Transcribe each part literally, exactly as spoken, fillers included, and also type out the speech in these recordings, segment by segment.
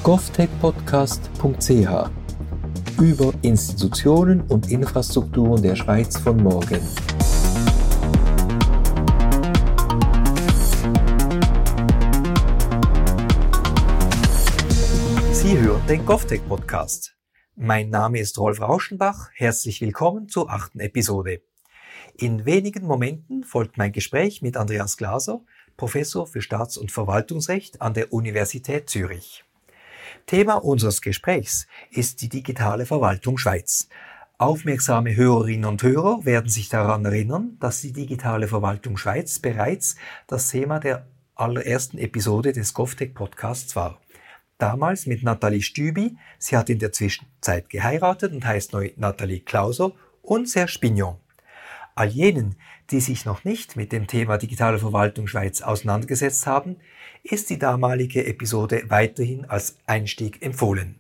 govtech podcast punkt c h über Institutionen und Infrastrukturen der Schweiz von morgen. Sie hören den GovTech Podcast. Mein Name ist Rolf Rauschenbach. Herzlich willkommen zur achten Episode. In wenigen Momenten folgt mein Gespräch mit Andreas Glaser, Professor für Staats- und Verwaltungsrecht an der Universität Zürich. Thema unseres Gesprächs ist die digitale Verwaltung Schweiz. Aufmerksame Hörerinnen und Hörer werden sich daran erinnern, dass die digitale Verwaltung Schweiz bereits das Thema der allerersten Episode des GovTech Podcasts war. Damals mit Nathalie Stübi, sie hat in der Zwischenzeit geheiratet und heißt neu Nathalie Klauser, und Serge Pignon. All jenen, die sich noch nicht mit dem Thema digitale Verwaltung Schweiz auseinandergesetzt haben, ist die damalige Episode weiterhin als Einstieg empfohlen.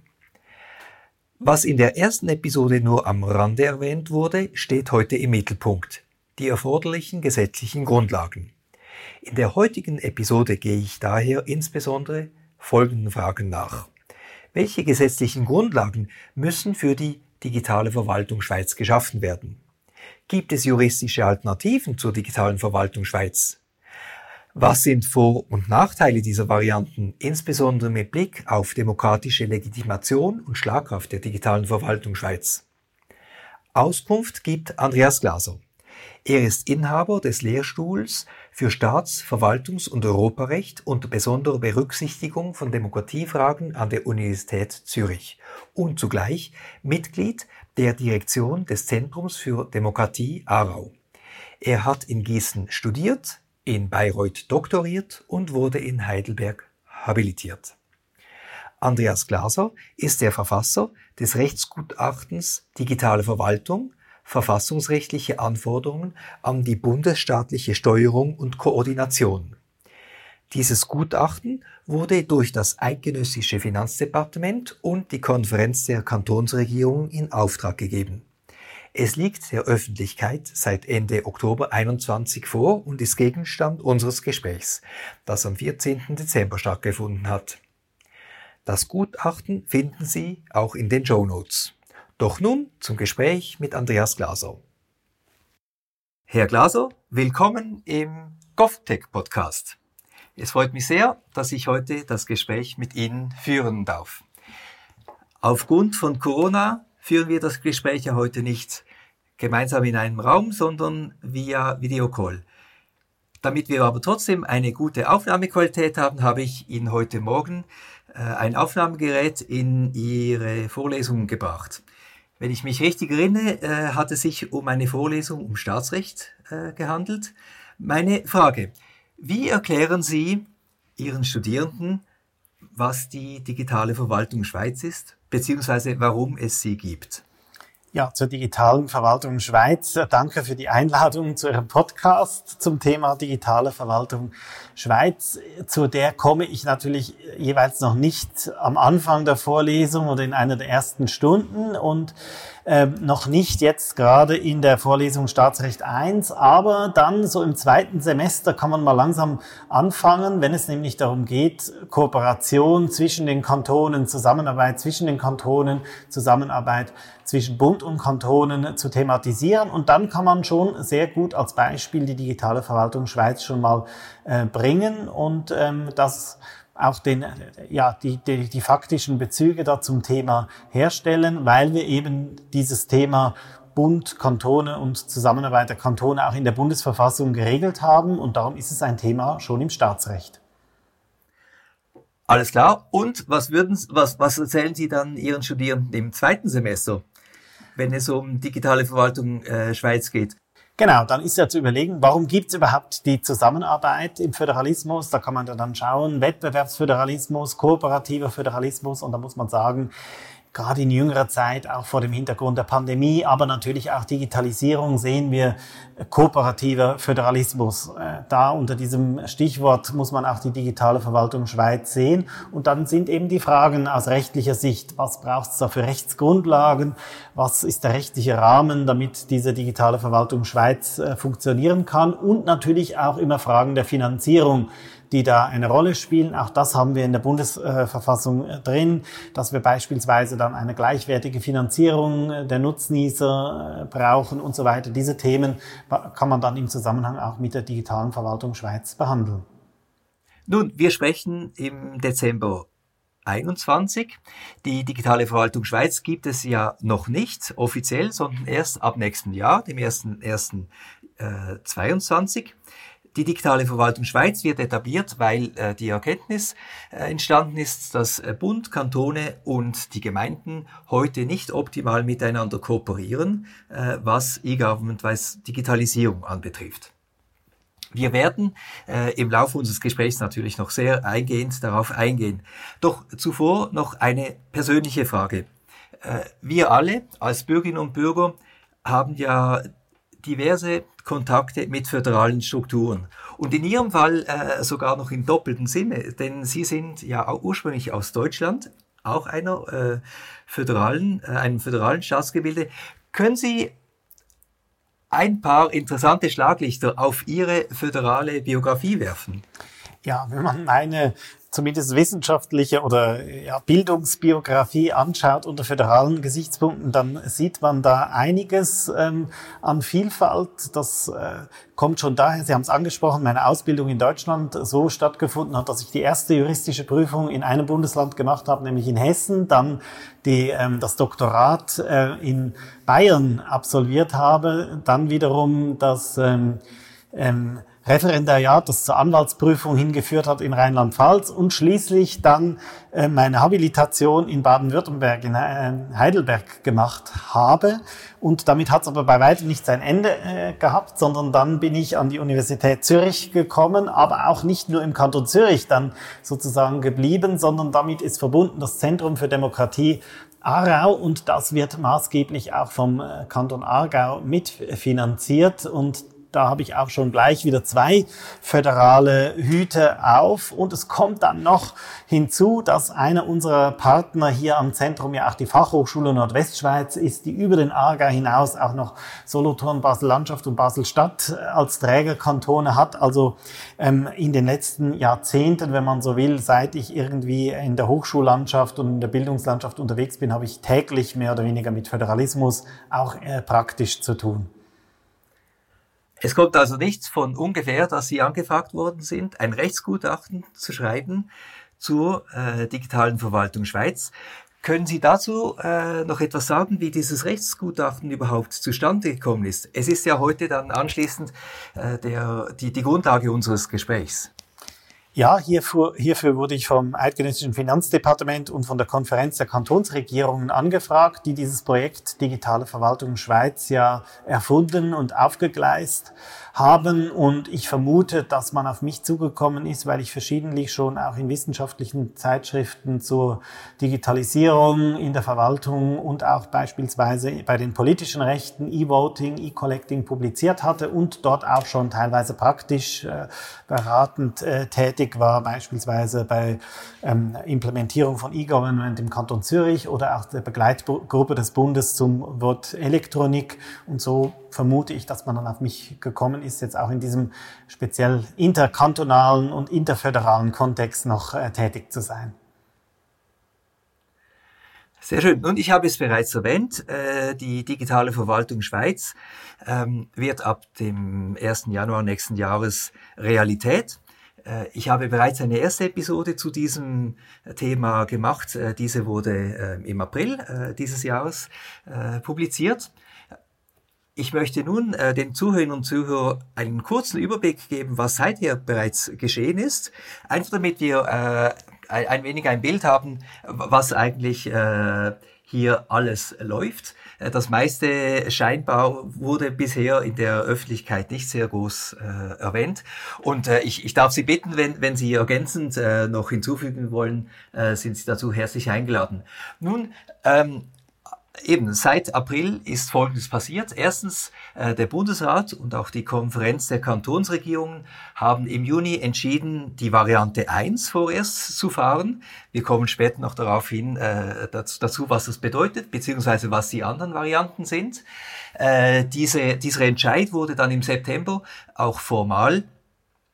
Was in der ersten Episode nur am Rande erwähnt wurde, steht heute im Mittelpunkt: die erforderlichen gesetzlichen Grundlagen. In der heutigen Episode gehe ich daher insbesondere folgenden Fragen nach. Welche gesetzlichen Grundlagen müssen für die digitale Verwaltung Schweiz geschaffen werden? Gibt es juristische Alternativen zur digitalen Verwaltung Schweiz? Was sind Vor- und Nachteile dieser Varianten, insbesondere mit Blick auf demokratische Legitimation und Schlagkraft der digitalen Verwaltung Schweiz? Auskunft gibt Andreas Glaser. Er ist Inhaber des Lehrstuhls für Staats-, Verwaltungs- und Europarecht unter besonderer Berücksichtigung von Demokratiefragen an der Universität Zürich und zugleich Mitglied der Direktion des Zentrums für Demokratie Aarau. Er hat in Gießen studiert, in Bayreuth doktoriert und wurde in Heidelberg habilitiert. Andreas Glaser ist der Verfasser des Rechtsgutachtens Digitale Verwaltung, verfassungsrechtliche Anforderungen an die bundesstaatliche Steuerung und Koordination. Dieses Gutachten wurde durch das Eidgenössische Finanzdepartement und die Konferenz der Kantonsregierungen in Auftrag gegeben. Es liegt der Öffentlichkeit seit Ende Oktober einundzwanzig vor und ist Gegenstand unseres Gesprächs, das am vierzehnten Dezember stattgefunden hat. Das Gutachten finden Sie auch in den Shownotes. Doch nun zum Gespräch mit Andreas Glaser. Herr Glaser, willkommen im GovTech Podcast. Es freut mich sehr, dass ich heute das Gespräch mit Ihnen führen darf. Aufgrund von Corona führen wir das Gespräch ja heute nicht gemeinsam in einem Raum, sondern via Videocall. Damit wir aber trotzdem eine gute Aufnahmequalität haben, habe ich Ihnen heute Morgen äh, ein Aufnahmegerät in Ihre Vorlesung gebracht. Wenn ich mich richtig erinnere, äh, hat es sich um eine Vorlesung um Staatsrecht äh, gehandelt. Meine Frage: Wie erklären Sie Ihren Studierenden, was die digitale Verwaltung Schweiz ist, beziehungsweise warum es sie gibt? Ja, zur digitalen Verwaltung Schweiz. Danke für die Einladung zu Ihrem Podcast zum Thema digitale Verwaltung Schweiz. Zu der komme ich natürlich jeweils noch nicht am Anfang der Vorlesung oder in einer der ersten Stunden und ähm, noch nicht jetzt gerade in der Vorlesung Staatsrecht eins, aber dann so im zweiten Semester kann man mal langsam anfangen, wenn es nämlich darum geht, Kooperation zwischen den Kantonen, Zusammenarbeit zwischen den Kantonen, Zusammenarbeit zwischen Bund und Kantonen zu thematisieren. Und dann kann man schon sehr gut als Beispiel die digitale Verwaltung Schweiz schon mal äh, bringen und ähm, das auch den, ja, die, die, die faktischen Bezüge da zum Thema herstellen, weil wir eben dieses Thema Bund, Kantone und Zusammenarbeit der Kantone auch in der Bundesverfassung geregelt haben. Und darum ist es ein Thema schon im Staatsrecht. Alles klar. Und was würden, was, was erzählen Sie dann Ihren Studierenden im zweiten Semester, wenn es um digitale Verwaltung äh, Schweiz geht? Genau, dann ist ja zu überlegen, warum gibt es überhaupt die Zusammenarbeit im Föderalismus? Da kann man dann schauen, Wettbewerbsföderalismus, kooperativer Föderalismus, und da muss man sagen, gerade in jüngerer Zeit, auch vor dem Hintergrund der Pandemie, aber natürlich auch Digitalisierung, sehen wir kooperativer Föderalismus. Da unter diesem Stichwort muss man auch die digitale Verwaltung Schweiz sehen. Und dann sind eben die Fragen aus rechtlicher Sicht: Was braucht es da für Rechtsgrundlagen? Was ist der rechtliche Rahmen, damit diese digitale Verwaltung Schweiz funktionieren kann? Und natürlich auch immer Fragen der Finanzierung die da eine Rolle spielen. Auch das haben wir in der Bundesverfassung drin, dass wir beispielsweise dann eine gleichwertige Finanzierung der Nutznießer brauchen und so weiter. Diese Themen kann man dann im Zusammenhang auch mit der digitalen Verwaltung Schweiz behandeln. Nun, wir sprechen im Dezember einundzwanzig. Die digitale Verwaltung Schweiz gibt es ja noch nicht offiziell, sondern erst ab nächstem Jahr, dem ersten ersten zweiundzwanzig. Die digitale Verwaltung Schweiz wird etabliert, weil äh, die Erkenntnis äh, entstanden ist, dass äh, Bund, Kantone und die Gemeinden heute nicht optimal miteinander kooperieren, äh, was E-Government, was Digitalisierung anbetrifft. Wir werden äh, im Laufe unseres Gesprächs natürlich noch sehr eingehend darauf eingehen. Doch zuvor noch eine persönliche Frage. Äh, wir alle als Bürgerinnen und Bürger haben ja diverse Kontakte mit föderalen Strukturen. Und in Ihrem Fall äh, sogar noch im doppelten Sinne, denn Sie sind ja auch ursprünglich aus Deutschland, auch einer äh, föderalen, äh, einem föderalen Staatsgebilde. Können Sie ein paar interessante Schlaglichter auf Ihre föderale Biografie werfen? Ja, wenn man meine zumindest wissenschaftliche oder ja, Bildungsbiografie anschaut unter föderalen Gesichtspunkten, dann sieht man da einiges ähm, an Vielfalt. Das äh, kommt schon daher, Sie haben es angesprochen, meine Ausbildung in Deutschland so stattgefunden hat, dass ich die erste juristische Prüfung in einem Bundesland gemacht habe, nämlich in Hessen, dann die, ähm, das Doktorat äh, in Bayern absolviert habe, dann wiederum das ähm, ähm, Referendariat, das zur Anwaltsprüfung hingeführt hat in Rheinland-Pfalz und schließlich dann äh, meine Habilitation in Baden-Württemberg, in äh, Heidelberg gemacht habe. Und damit hat es aber bei weitem nicht sein Ende äh, gehabt, sondern dann bin ich an die Universität Zürich gekommen, aber auch nicht nur im Kanton Zürich dann sozusagen geblieben, sondern damit ist verbunden das Zentrum für Demokratie Aarau und das wird maßgeblich auch vom äh, Kanton Aargau mitfinanziert und da habe ich auch schon gleich wieder zwei föderale Hüte auf. Und es kommt dann noch hinzu, dass einer unserer Partner hier am Zentrum ja auch die Fachhochschule Nordwestschweiz ist, die über den Aargau hinaus auch noch Solothurn, Basel-Landschaft und Basel-Stadt als Trägerkantone hat. Also ähm, in den letzten Jahrzehnten, wenn man so will, seit ich irgendwie in der Hochschullandschaft und in der Bildungslandschaft unterwegs bin, habe ich täglich mehr oder weniger mit Föderalismus auch äh, praktisch zu tun. Es kommt also nicht von ungefähr, dass Sie angefragt worden sind, ein Rechtsgutachten zu schreiben zur äh, digitalen Verwaltung Schweiz. Können Sie dazu äh, noch etwas sagen, wie dieses Rechtsgutachten überhaupt zustande gekommen ist? Es ist ja heute dann anschließend äh, der, die, die Grundlage unseres Gesprächs. Ja, hierfür, hierfür wurde ich vom Eidgenössischen Finanzdepartement und von der Konferenz der Kantonsregierungen angefragt, die dieses Projekt Digitale Verwaltung Schweiz ja erfunden und aufgegleist haben. Und ich vermute, dass man auf mich zugekommen ist, weil ich verschiedentlich schon auch in wissenschaftlichen Zeitschriften zur Digitalisierung in der Verwaltung und auch beispielsweise bei den politischen Rechten, E-Voting, E-Collecting publiziert hatte und dort auch schon teilweise praktisch äh, beratend äh, tätig war, beispielsweise bei ähm, Implementierung von E-Government im Kanton Zürich oder auch der Begleitgruppe des Bundes zum Wort Elektronik. Und so vermute ich, dass man dann auf mich gekommen ist, jetzt auch in diesem speziell interkantonalen und interföderalen Kontext noch äh, tätig zu sein. Sehr schön. Und ich habe es bereits erwähnt, äh, die digitale Verwaltung Schweiz ähm, wird ab dem ersten Januar nächsten Jahres Realität. Äh, ich habe bereits eine erste Episode zu diesem Thema gemacht. Äh, diese wurde äh, im April äh, dieses Jahres äh, publiziert. Ich möchte nun äh, den Zuhörern und Zuhörern einen kurzen Überblick geben, was seither bereits geschehen ist. Einfach damit wir äh, ein, ein wenig ein Bild haben, was eigentlich äh, hier alles läuft. Äh, das meiste scheinbar wurde bisher in der Öffentlichkeit nicht sehr groß äh, erwähnt. Und äh, ich, ich darf Sie bitten, wenn, wenn Sie ergänzend äh, noch hinzufügen wollen, äh, sind Sie dazu herzlich eingeladen. Nun, ähm, Eben, seit April ist Folgendes passiert. Erstens, äh, der Bundesrat und auch die Konferenz der Kantonsregierungen haben im Juni entschieden, die Variante eins vorerst zu fahren. Wir kommen später noch darauf hin, äh, dazu, dazu, was das bedeutet, beziehungsweise was die anderen Varianten sind. Äh, diese, dieser Entscheid wurde dann im September auch formal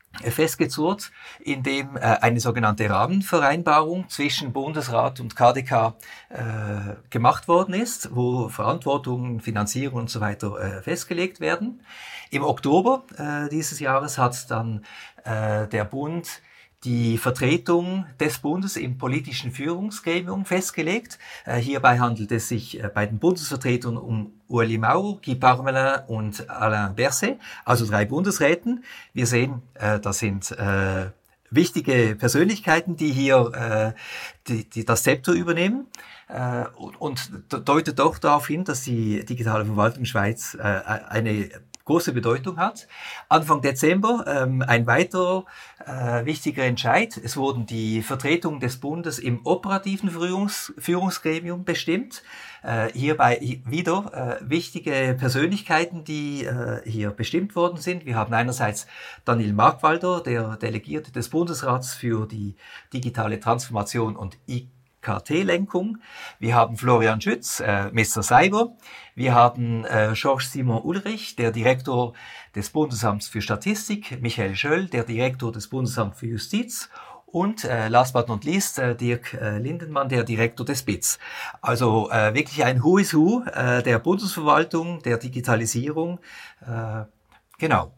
festgezurrt, in dem äh, eine sogenannte Rahmenvereinbarung zwischen Bundesrat und K D K äh, gemacht worden ist, wo Verantwortung, Finanzierung und so weiter äh, festgelegt werden. Im Oktober äh, dieses Jahres hat dann äh, der Bund die Vertretung des Bundes im politischen Führungsgremium festgelegt. Äh, hierbei handelt es sich äh, bei den Bundesvertretern um Ueli Maurer, Guy Parmelin und Alain Berset, also drei Bundesräten. Wir sehen, äh, das sind äh, wichtige Persönlichkeiten, die hier äh, die, die das Zepter übernehmen. Äh, und, und deutet doch darauf hin, dass die digitale Verwaltung Schweiz äh, eine große Bedeutung hat. Anfang Dezember ähm, ein weiterer äh, wichtiger Entscheid. Es wurden die Vertretungen des Bundes im operativen Führungs Führungsgremium bestimmt. Äh, hierbei wieder äh, wichtige Persönlichkeiten, die äh, hier bestimmt worden sind. Wir haben einerseits Daniel Markwalder, der Delegierte des Bundesrats für die digitale Transformation und I K T-Lenkung. Wir haben Florian Schütz, äh, Mister Cyber. Wir haben äh, Georges Simon Ulrich, der Direktor des Bundesamts für Statistik, Michael Schöll, der Direktor des Bundesamts für Justiz und äh, last but not least äh, Dirk äh, Lindenmann, der Direktor des B I Z. Also äh, wirklich ein Who is Who äh, der Bundesverwaltung, der Digitalisierung. Äh, genau.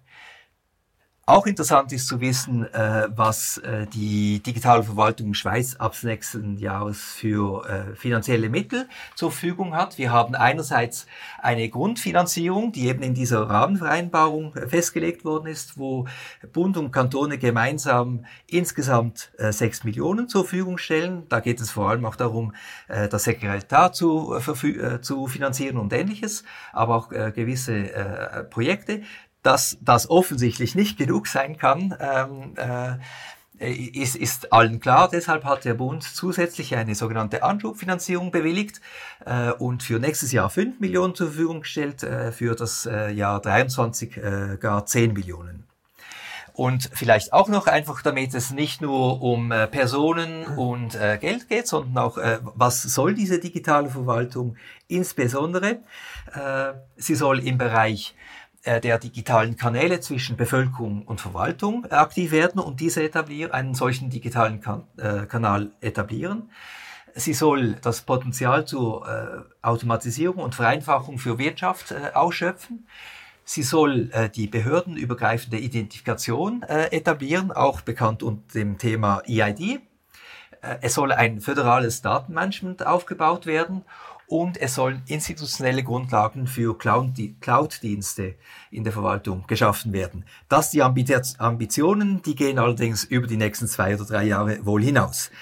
Auch interessant ist zu wissen, äh, was äh, die digitale Verwaltung Schweiz ab nächsten Jahres für äh, finanzielle Mittel zur Verfügung hat. Wir haben einerseits eine Grundfinanzierung, die eben in dieser Rahmenvereinbarung äh, festgelegt worden ist, wo Bund und Kantone gemeinsam insgesamt äh, sechs Millionen zur Verfügung stellen. Da geht es vor allem auch darum, äh, das Sekretariat zu, äh, zu finanzieren und Ähnliches, aber auch äh, gewisse äh, Projekte. Dass das offensichtlich nicht genug sein kann, ähm, äh, ist, ist allen klar. Deshalb hat der Bund zusätzlich eine sogenannte Anschubfinanzierung bewilligt äh, und für nächstes Jahr fünf Millionen zur Verfügung gestellt, äh, für das äh, Jahr dreiundzwanzig äh, gar zehn Millionen. Und vielleicht auch noch einfach, damit es nicht nur um äh, Personen und äh, Geld geht, sondern auch, äh, was soll diese digitale Verwaltung insbesondere? Äh, sie soll im Bereich der digitalen Kanäle zwischen Bevölkerung und Verwaltung aktiv werden und diese etablieren, einen solchen digitalen kan äh, Kanal etablieren. Sie soll das Potenzial zur äh, Automatisierung und Vereinfachung für Wirtschaft äh, ausschöpfen. Sie soll äh, die behördenübergreifende Identifikation äh, etablieren, auch bekannt unter dem Thema E I D. Äh, es soll ein föderales Datenmanagement aufgebaut werden. Und es sollen institutionelle Grundlagen für Cloud-Dienste in der Verwaltung geschaffen werden. Das die Ambitionen, die gehen allerdings über die nächsten zwei oder drei Jahre wohl hinaus.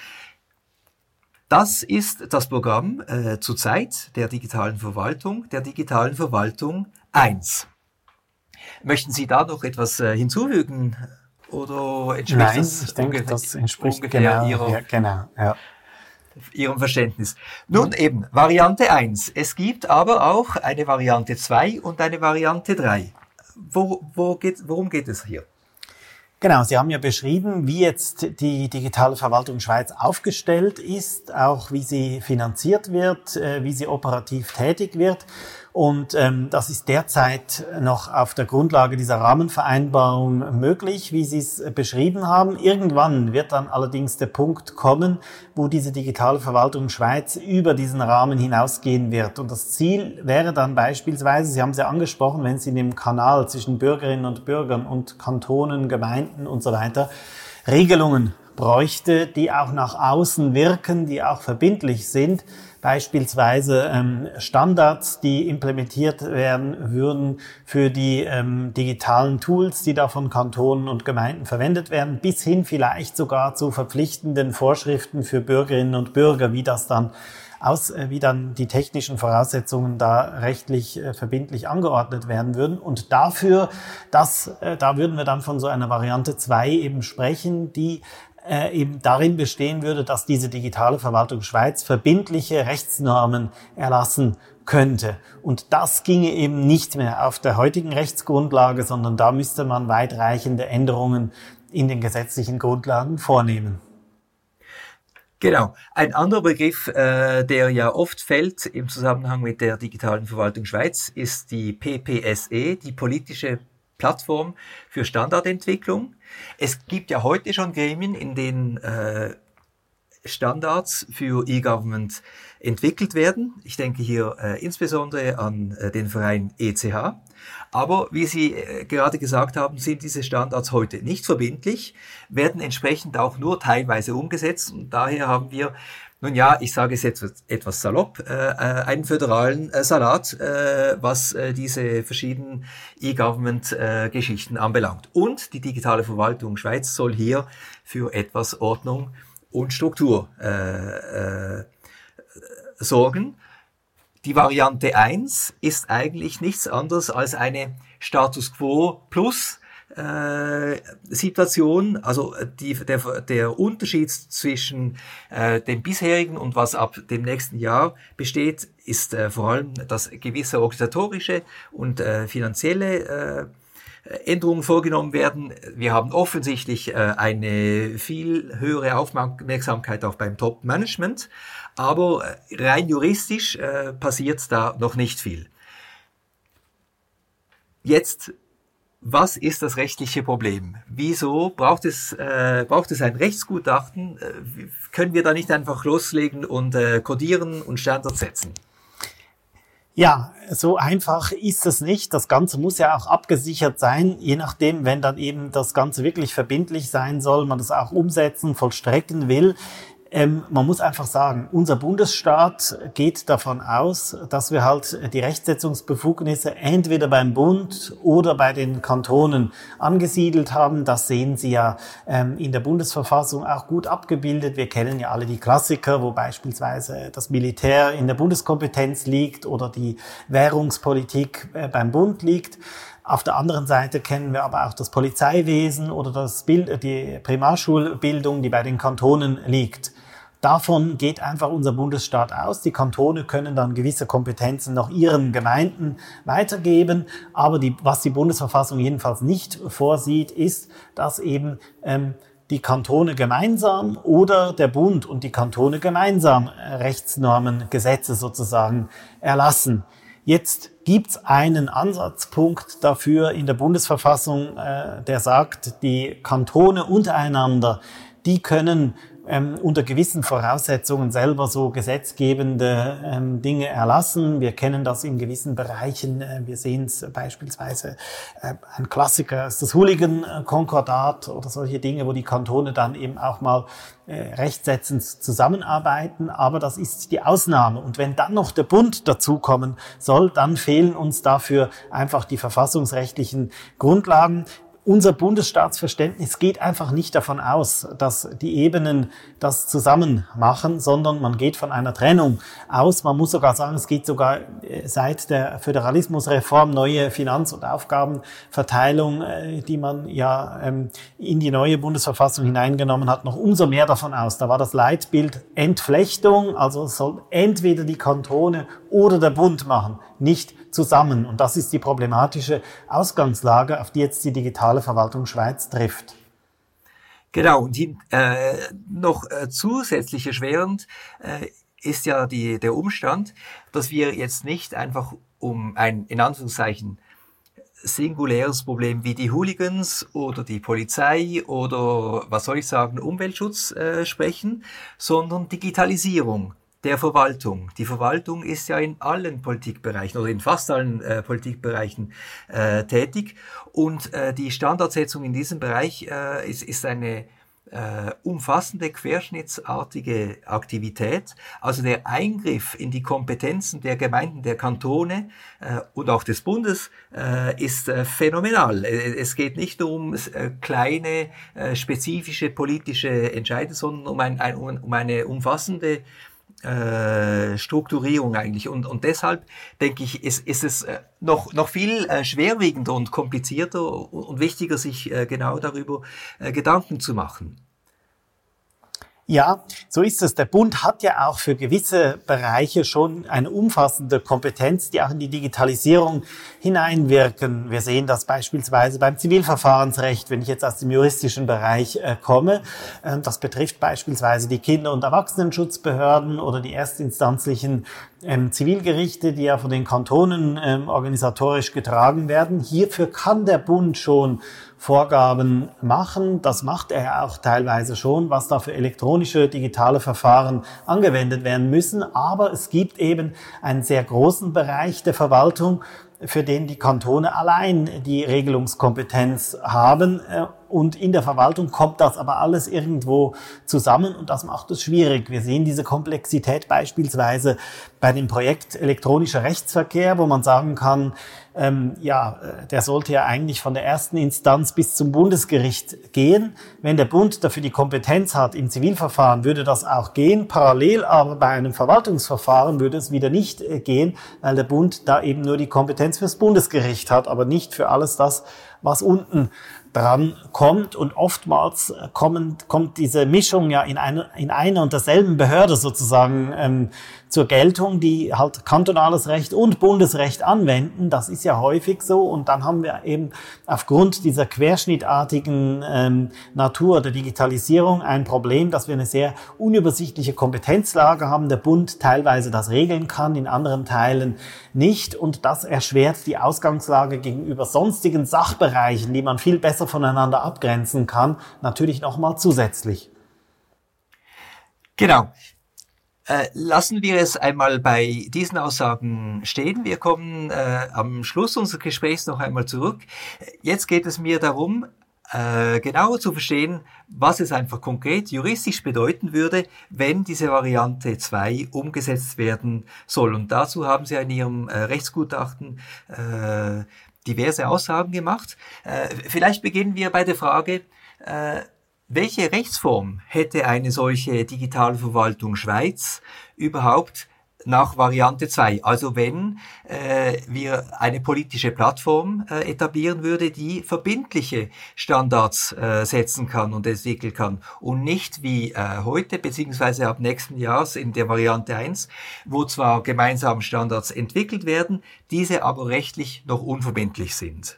Das ist das Programm äh, zurzeit der digitalen Verwaltung, der digitalen Verwaltung eins. Möchten Sie da noch etwas äh, hinzufügen? Oder entspricht Nein, das ich denke, ungefähr, das entspricht ungefähr genau, Ihrer... ja, genau, ja. Ihrem Verständnis. Nun eben, Variante eins. Es gibt aber auch eine Variante zwei und eine Variante drei. Wo, wo geht, worum geht es hier? Genau, Sie haben ja beschrieben, wie jetzt die digitale Verwaltung Schweiz aufgestellt ist, auch wie sie finanziert wird, wie sie operativ tätig wird. Und ähm, das ist derzeit noch auf der Grundlage dieser Rahmenvereinbarung möglich, wie Sie es beschrieben haben. Irgendwann wird dann allerdings der Punkt kommen, wo diese digitale Verwaltung Schweiz über diesen Rahmen hinausgehen wird. Und das Ziel wäre dann beispielsweise, Sie haben es ja angesprochen, wenn Sie in dem Kanal zwischen Bürgerinnen und Bürgern und Kantonen, Gemeinden und so weiter Regelungen bräuchte, die auch nach außen wirken, die auch verbindlich sind. Beispielsweise ähm, Standards, die implementiert werden würden für die ähm, digitalen Tools, die da von Kantonen und Gemeinden verwendet werden, bis hin vielleicht sogar zu verpflichtenden Vorschriften für Bürgerinnen und Bürger, wie das dann aus, äh, wie dann die technischen Voraussetzungen da rechtlich äh, verbindlich angeordnet werden würden. Und dafür, das, äh, da würden wir dann von so einer Variante zwei eben sprechen, die Äh, eben darin bestehen würde, dass diese digitale Verwaltung Schweiz verbindliche Rechtsnormen erlassen könnte. Und das ginge eben nicht mehr auf der heutigen Rechtsgrundlage, sondern da müsste man weitreichende Änderungen in den gesetzlichen Grundlagen vornehmen. Genau. Ein anderer Begriff, äh, der ja oft fällt im Zusammenhang mit der digitalen Verwaltung Schweiz, ist die P P S E, die politische Plattform für Standardentwicklung. Es gibt ja heute schon Gremien, in denen äh, Standards für E-Government entwickelt werden. Ich denke hier äh, insbesondere an äh, den Verein E C H. Aber wie Sie äh, gerade gesagt haben, sind diese Standards heute nicht verbindlich, werden entsprechend auch nur teilweise umgesetzt. Und daher haben wir, nun ja, ich sage es jetzt etwas salopp, äh, einen föderalen äh, Salat, äh, was äh, diese verschiedenen E-Government-Geschichten äh, anbelangt. Und die digitale Verwaltung Schweiz soll hier für etwas Ordnung und Struktur äh, äh, sorgen. Die Variante eins ist eigentlich nichts anderes als eine Status Quo plus äh, Situation, also die, der, der Unterschied zwischen äh, dem bisherigen und was ab dem nächsten Jahr besteht, ist äh, vor allem das gewisse organisatorische und äh, finanzielle äh, Änderungen vorgenommen werden. Wir haben offensichtlich äh, eine viel höhere Aufmerksamkeit auch beim Top-Management, aber äh, rein juristisch äh, passiert da noch nicht viel. Jetzt, was ist das rechtliche Problem? Wieso braucht es, äh, braucht es ein Rechtsgutachten? Äh, können wir da nicht einfach loslegen und äh, codieren und Standards setzen? Ja, so einfach ist es nicht. Das Ganze muss ja auch abgesichert sein, je nachdem, wenn dann eben das Ganze wirklich verbindlich sein soll, man das auch umsetzen, vollstrecken will. Ähm, man muss einfach sagen, unser Bundesstaat geht davon aus, dass wir halt die Rechtsetzungsbefugnisse entweder beim Bund oder bei den Kantonen angesiedelt haben. Das sehen Sie ja ähm, in der Bundesverfassung auch gut abgebildet. Wir kennen ja alle die Klassiker, wo beispielsweise das Militär in der Bundeskompetenz liegt oder die Währungspolitik äh, beim Bund liegt. Auf der anderen Seite kennen wir aber auch das Polizeiwesen oder das Bild, die Primarschulbildung, die bei den Kantonen liegt. Davon geht einfach unser Bundesstaat aus. Die Kantone können dann gewisse Kompetenzen noch ihren Gemeinden weitergeben. Aber die, was die Bundesverfassung jedenfalls nicht vorsieht, ist, dass eben ähm, die Kantone gemeinsam oder der Bund und die Kantone gemeinsam Rechtsnormen, Gesetze sozusagen erlassen. Jetzt gibt's einen Ansatzpunkt dafür in der Bundesverfassung, äh, der sagt, die Kantone untereinander, die können ähm, unter gewissen Voraussetzungen selber so gesetzgebende ähm, Dinge erlassen. Wir kennen das in gewissen Bereichen. Äh, wir sehen es beispielsweise, äh, ein Klassiker ist das Hooligan-Konkordat oder solche Dinge, wo die Kantone dann eben auch mal äh, rechtsetzend zusammenarbeiten. Aber das ist die Ausnahme. Und wenn dann noch der Bund dazukommen soll, dann fehlen uns dafür einfach die verfassungsrechtlichen Grundlagen. Unser Bundesstaatsverständnis geht einfach nicht davon aus, dass die Ebenen das zusammen machen, sondern man geht von einer Trennung aus. Man muss sogar sagen, es geht sogar seit der Föderalismusreform, neue Finanz- und Aufgabenverteilung, die man ja in die neue Bundesverfassung hineingenommen hat, noch umso mehr davon aus. Da war das Leitbild Entflechtung, also es soll entweder die Kantone oder der Bund machen, nicht zusammen. Und das ist die problematische Ausgangslage, auf die jetzt die digitale Verwaltung Schweiz trifft. Genau, und die, äh, noch äh, zusätzlich erschwerend äh, ist ja die, der Umstand, dass wir jetzt nicht einfach um ein, in Anführungszeichen, singuläres Problem wie die Hooligans oder die Polizei oder, was soll ich sagen, Umweltschutz äh, sprechen, sondern Digitalisierung der Verwaltung. Die Verwaltung ist ja in allen Politikbereichen oder in fast allen äh, Politikbereichen äh, tätig und äh, die Standardsetzung in diesem Bereich äh, ist, ist eine äh, umfassende, querschnittsartige Aktivität. Also der Eingriff in die Kompetenzen der Gemeinden, der Kantone äh, und auch des Bundes äh, ist äh, phänomenal. Es geht nicht nur um äh, kleine, äh, spezifische politische Entscheidungen, sondern um, ein, ein, um eine umfassende Äh, Strukturierung eigentlich und und deshalb denke ich, ist ist es äh, noch noch viel äh, schwerwiegender und komplizierter und, und wichtiger, sich äh, genau darüber äh, Gedanken zu machen. Ja, so ist es. Der Bund hat ja auch für gewisse Bereiche schon eine umfassende Kompetenz, die auch in die Digitalisierung hineinwirken. Wir sehen das beispielsweise beim Zivilverfahrensrecht, wenn ich jetzt aus dem juristischen Bereich äh, komme. Ähm, das betrifft beispielsweise die Kinder- und Erwachsenenschutzbehörden oder die erstinstanzlichen ähm, Zivilgerichte, die ja von den Kantonen ähm, organisatorisch getragen werden. Hierfür kann der Bund schon Vorgaben machen. Das macht er auch teilweise schon, was da für elektronische, digitale Verfahren angewendet werden müssen. Aber es gibt eben einen sehr großen Bereich der Verwaltung, für den die Kantone allein die Regelungskompetenz haben. Und in der Verwaltung kommt das aber alles irgendwo zusammen und das macht es schwierig. Wir sehen diese Komplexität beispielsweise bei dem Projekt elektronischer Rechtsverkehr, wo man sagen kann, ähm, ja, der sollte ja eigentlich von der ersten Instanz bis zum Bundesgericht gehen. Wenn der Bund dafür die Kompetenz hat im Zivilverfahren, würde das auch gehen. Parallel aber bei einem Verwaltungsverfahren würde es wieder nicht äh, gehen, weil der Bund da eben nur die Kompetenz fürs Bundesgericht hat, aber nicht für alles das, was unten dran kommt. Und oftmals kommen, kommt diese Mischung ja in einer, in einer und derselben Behörde sozusagen ähm, zur Geltung, die halt kantonales Recht und Bundesrecht anwenden. Das ist ja häufig so. Und dann haben wir eben aufgrund dieser querschnittartigen ähm, Natur der Digitalisierung ein Problem, dass wir eine sehr unübersichtliche Kompetenzlage haben. Der Bund teilweise das regeln kann, in anderen Teilen nicht. Und das erschwert die Ausgangslage gegenüber sonstigen Sachbereichen, die man viel besser voneinander abgrenzen kann, natürlich nochmal zusätzlich. Genau. Äh, lassen wir es einmal bei diesen Aussagen stehen. Wir kommen äh, am Schluss unseres Gesprächs noch einmal zurück. Jetzt geht es mir darum, äh, genauer zu verstehen, was es einfach konkret juristisch bedeuten würde, wenn diese Variante zwei umgesetzt werden soll. Und dazu haben Sie in Ihrem äh, Rechtsgutachten äh, diverse Aussagen gemacht. Äh, vielleicht beginnen wir bei der Frage, äh, welche Rechtsform hätte eine solche digitale Verwaltung Schweiz überhaupt nach Variante zwei? Also wenn äh, wir eine politische Plattform äh, etablieren würde, die verbindliche Standards äh, setzen kann und entwickeln kann und nicht wie äh, heute beziehungsweise ab nächsten Jahres in der Variante eins, wo zwar gemeinsame Standards entwickelt werden, diese aber rechtlich noch unverbindlich sind.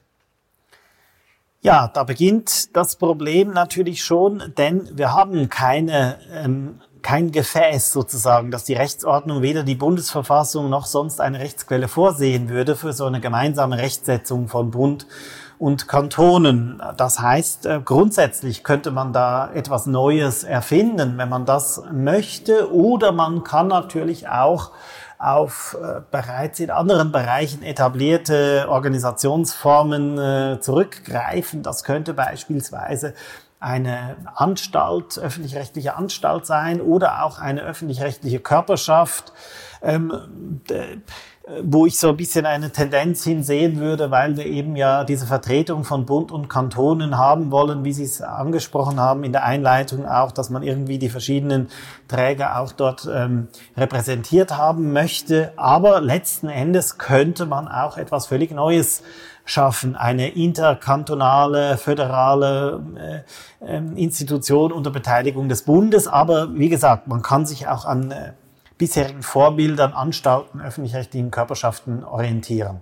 Ja, da beginnt das Problem natürlich schon, denn wir haben keine, ähm, kein Gefäß sozusagen, dass die Rechtsordnung weder die Bundesverfassung noch sonst eine Rechtsquelle vorsehen würde für so eine gemeinsame Rechtsetzung von Bund und Kantonen. Das heißt, äh, grundsätzlich könnte man da etwas Neues erfinden, wenn man das möchte, oder man kann natürlich auch auf äh, bereits in anderen Bereichen etablierte Organisationsformen äh, zurückgreifen. Das könnte beispielsweise eine Anstalt, öffentlich-rechtliche Anstalt sein oder auch eine öffentlich-rechtliche Körperschaft, ähm, de, wo ich so ein bisschen eine Tendenz hinsehen würde, weil wir eben ja diese Vertretung von Bund und Kantonen haben wollen, wie Sie es angesprochen haben in der Einleitung auch, dass man irgendwie die verschiedenen Träger auch dort ähm, repräsentiert haben möchte. Aber letzten Endes könnte man auch etwas völlig Neues schaffen, eine interkantonale, föderale äh, äh, Institution unter Beteiligung des Bundes. Aber wie gesagt, man kann sich auch an äh, bisherigen Vorbildern, Anstalten, öffentlich-rechtlichen Körperschaften orientieren.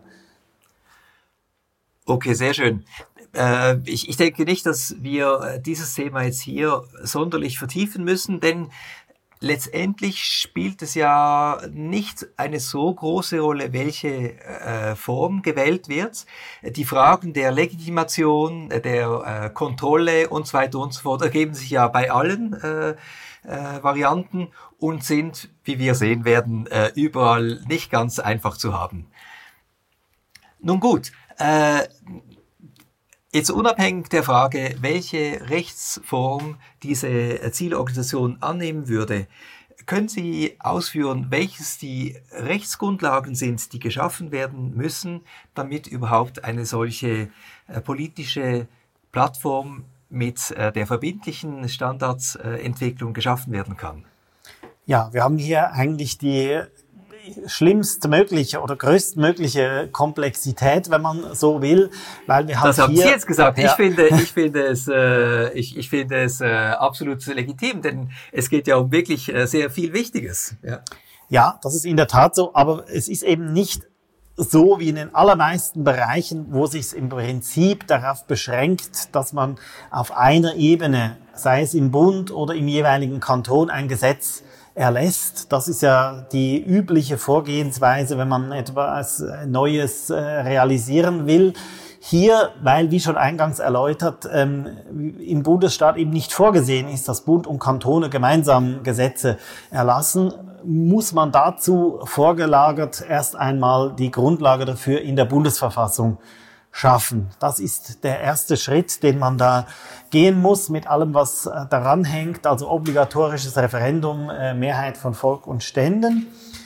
Okay, sehr schön. Äh, ich, ich denke nicht, dass wir dieses Thema jetzt hier sonderlich vertiefen müssen, denn letztendlich spielt es ja nicht eine so große Rolle, welche äh, Form gewählt wird. Die Fragen der Legitimation, der äh, Kontrolle und so weiter und so fort ergeben sich ja bei allen äh, äh, Varianten und sind, wie wir sehen werden, äh, überall nicht ganz einfach zu haben. Nun gut, äh, jetzt unabhängig der Frage, welche Rechtsform diese Zielorganisation annehmen würde, können Sie ausführen, welches die Rechtsgrundlagen sind, die geschaffen werden müssen, damit überhaupt eine solche äh, politische Plattform mit äh, der verbindlichen Standardsentwicklung äh, geschaffen werden kann? Ja, wir haben hier eigentlich die schlimmstmögliche oder größtmögliche Komplexität, wenn man so will, weil wir das haben hier, Sie jetzt gesagt. Ja. Ich finde, ich finde es, äh, ich, ich finde es äh, absolut legitim, denn es geht ja um wirklich äh, sehr viel Wichtiges. Ja. ja, das ist in der Tat so, aber es ist eben nicht so wie in den allermeisten Bereichen, wo sich es im Prinzip darauf beschränkt, dass man auf einer Ebene, sei es im Bund oder im jeweiligen Kanton, ein Gesetz erlässt. Das ist ja die übliche Vorgehensweise, wenn man etwas Neues äh, realisieren will. Hier, weil, wie schon eingangs erläutert, ähm, im Bundesstaat eben nicht vorgesehen ist, dass Bund und Kantone gemeinsam Gesetze erlassen, muss man dazu vorgelagert erst einmal die Grundlage dafür in der Bundesverfassung schaffen. Das ist der erste Schritt, den man da gehen muss, mit allem, was daran hängt, also obligatorisches Referendum, äh, Mehrheit von Volk und Ständen.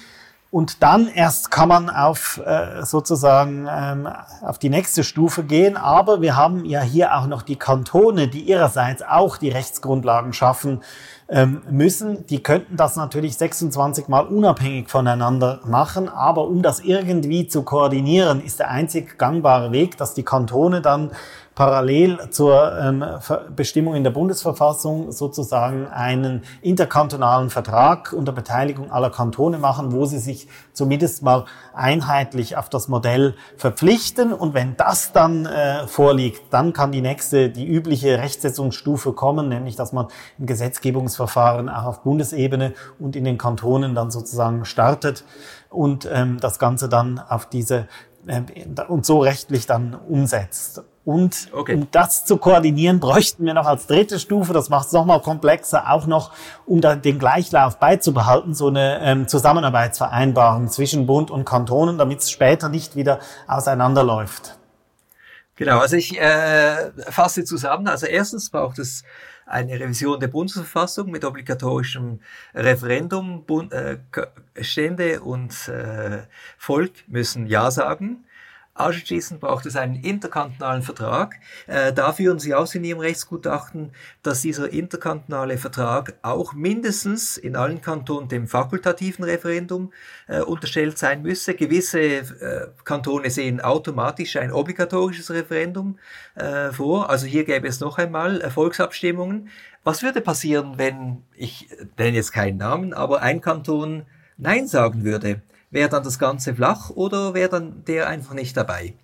Und dann erst kann man auf äh, sozusagen ähm, auf die nächste Stufe gehen. Aber wir haben ja hier auch noch die Kantone, die ihrerseits auch die Rechtsgrundlagen schaffen ähm, müssen. Die könnten das natürlich sechsundzwanzig Mal unabhängig voneinander machen. Aber um das irgendwie zu koordinieren, ist der einzig gangbare Weg, dass die Kantone dann parallel zur ähm, Bestimmung in der Bundesverfassung sozusagen einen interkantonalen Vertrag unter Beteiligung aller Kantone machen, wo sie sich zumindest mal einheitlich auf das Modell verpflichten. Und wenn das dann äh, vorliegt, dann kann die nächste, die übliche Rechtsetzungsstufe kommen, nämlich dass man ein Gesetzgebungsverfahren auch auf Bundesebene und in den Kantonen dann sozusagen startet und ähm, das Ganze dann auf diese äh, und so rechtlich dann umsetzt. Und okay. Um das zu koordinieren, bräuchten wir noch als dritte Stufe, das macht es nochmal komplexer, auch noch, um dann den Gleichlauf beizubehalten, so eine ähm, Zusammenarbeitsvereinbarung zwischen Bund und Kantonen, damit es später nicht wieder auseinanderläuft. Genau, also ich äh, fasse zusammen. Also erstens braucht es eine Revision der Bundesverfassung mit obligatorischem Referendum. Bund, äh, Stände und äh, Volk müssen Ja sagen. Anschließend braucht es einen interkantonalen Vertrag. Äh, da führen Sie aus in Ihrem Rechtsgutachten, dass dieser interkantonale Vertrag auch mindestens in allen Kantonen dem fakultativen Referendum äh, unterstellt sein müsse. Gewisse äh, Kantone sehen automatisch ein obligatorisches Referendum äh, vor. Also hier gäbe es noch einmal äh, Volksabstimmungen. Was würde passieren, wenn, ich nenne jetzt keinen Namen, aber ein Kanton Nein sagen würde? Wäre dann das Ganze flach oder wäre dann der einfach nicht dabei?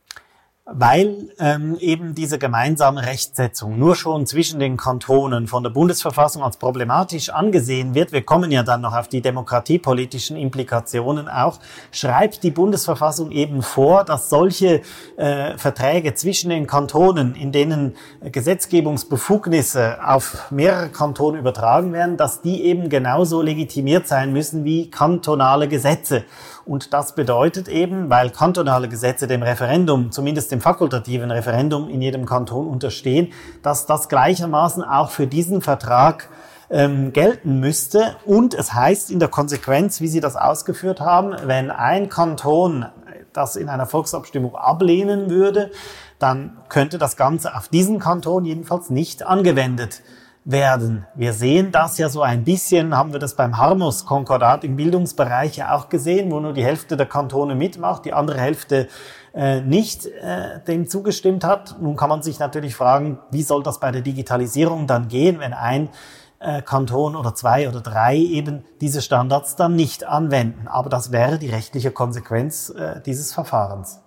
Weil ähm, eben diese gemeinsame Rechtsetzung nur schon zwischen den Kantonen von der Bundesverfassung als problematisch angesehen wird, wir kommen ja dann noch auf die demokratiepolitischen Implikationen auch, schreibt die Bundesverfassung eben vor, dass solche äh, Verträge zwischen den Kantonen, in denen Gesetzgebungsbefugnisse auf mehrere Kantone übertragen werden, dass die eben genauso legitimiert sein müssen wie kantonale Gesetze. Und das bedeutet eben, weil kantonale Gesetze dem Referendum, zumindest dem fakultativen Referendum in jedem Kanton unterstehen, dass das gleichermaßen auch für diesen Vertrag ähm, gelten müsste. Und es heißt in der Konsequenz, wie Sie das ausgeführt haben, wenn ein Kanton das in einer Volksabstimmung ablehnen würde, dann könnte das Ganze auf diesen Kanton jedenfalls nicht angewendet werden. Wir sehen das ja so ein bisschen, haben wir das beim Harmos-Konkordat im Bildungsbereich ja auch gesehen, wo nur die Hälfte der Kantone mitmacht, die andere Hälfte äh, nicht äh, dem zugestimmt hat. Nun kann man sich natürlich fragen, wie soll das bei der Digitalisierung dann gehen, wenn ein äh, Kanton oder zwei oder drei eben diese Standards dann nicht anwenden. Aber das wäre die rechtliche Konsequenz äh, dieses Verfahrens.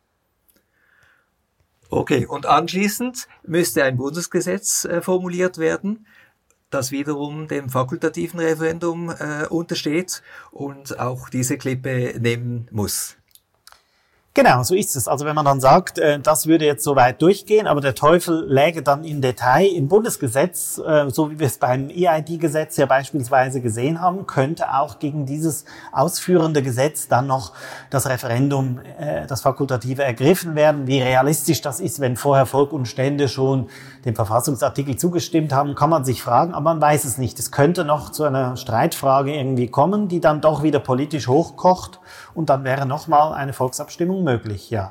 Okay, und anschließend müsste ein Bundesgesetz äh, formuliert werden, das wiederum dem fakultativen Referendum äh, untersteht und auch diese Klippe nehmen muss. Genau, so ist es. Also wenn man dann sagt, äh, das würde jetzt so weit durchgehen, aber der Teufel läge dann im Detail im Bundesgesetz, äh, so wie wir es beim E I D-Gesetz ja beispielsweise gesehen haben, könnte auch gegen dieses ausführende Gesetz dann noch das Referendum, äh, das Fakultative ergriffen werden. Wie realistisch das ist, wenn vorher Volk und Stände schon dem Verfassungsartikel zugestimmt haben, kann man sich fragen, aber man weiß es nicht. Es könnte noch zu einer Streitfrage irgendwie kommen, die dann doch wieder politisch hochkocht und dann wäre nochmal eine Volksabstimmung möglich, ja.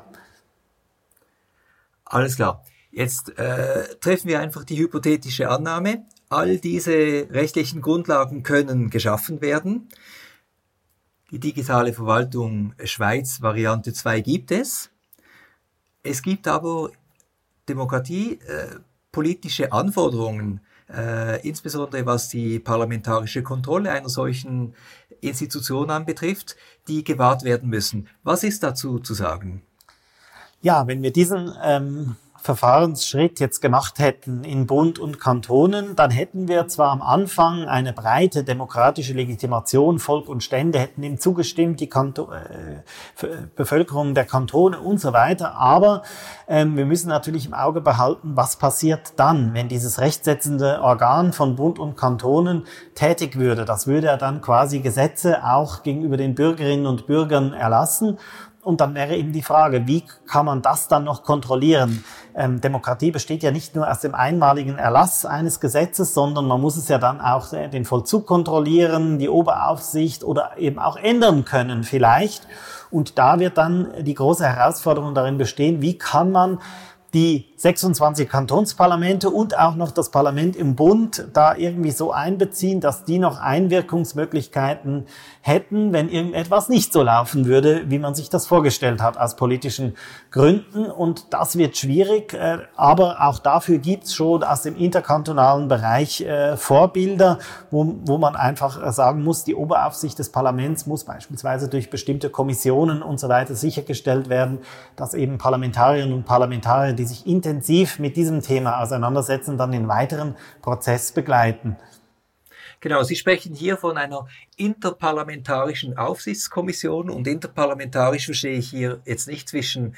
Alles klar. Jetzt äh, treffen wir einfach die hypothetische Annahme, all diese rechtlichen Grundlagen können geschaffen werden. Die digitale Verwaltung Schweiz Variante zwei gibt es. Es gibt aber Demokratie, äh, politische Anforderungen, äh, insbesondere was die parlamentarische Kontrolle einer solchen Institution anbetrifft, die gewahrt werden müssen. Was ist dazu zu sagen? Ja, wenn wir diesen ähm, Verfahrensschritt jetzt gemacht hätten in Bund und Kantonen, dann hätten wir zwar am Anfang eine breite demokratische Legitimation, Volk und Stände hätten ihm zugestimmt, die Kanto- äh, Bevölkerung der Kantone und so weiter, aber ähm, wir müssen natürlich im Auge behalten, was passiert dann, wenn dieses rechtsetzende Organ von Bund und Kantonen tätig würde. Das würde ja dann quasi Gesetze auch gegenüber den Bürgerinnen und Bürgern erlassen. Und dann wäre eben die Frage, wie kann man das dann noch kontrollieren? Ähm, Demokratie besteht ja nicht nur aus dem einmaligen Erlass eines Gesetzes, sondern man muss es ja dann auch äh, den Vollzug kontrollieren, die Oberaufsicht oder eben auch ändern können vielleicht. Und da wird dann die große Herausforderung darin bestehen, wie kann man die sechsundzwanzig Kantonsparlamente und auch noch das Parlament im Bund da irgendwie so einbeziehen, dass die noch Einwirkungsmöglichkeiten hätten, wenn irgendetwas nicht so laufen würde, wie man sich das vorgestellt hat, aus politischen Gründen. Und das wird schwierig, aber auch dafür gibt's schon aus dem interkantonalen Bereich Vorbilder, wo, wo man einfach sagen muss, die Oberaufsicht des Parlaments muss beispielsweise durch bestimmte Kommissionen und so weiter sichergestellt werden, dass eben Parlamentarierinnen und Parlamentarier, die sich intensiv mit diesem Thema auseinandersetzen, dann den weiteren Prozess begleiten. Genau, Sie sprechen hier von einer interparlamentarischen Aufsichtskommission, und interparlamentarisch verstehe ich hier jetzt nicht zwischen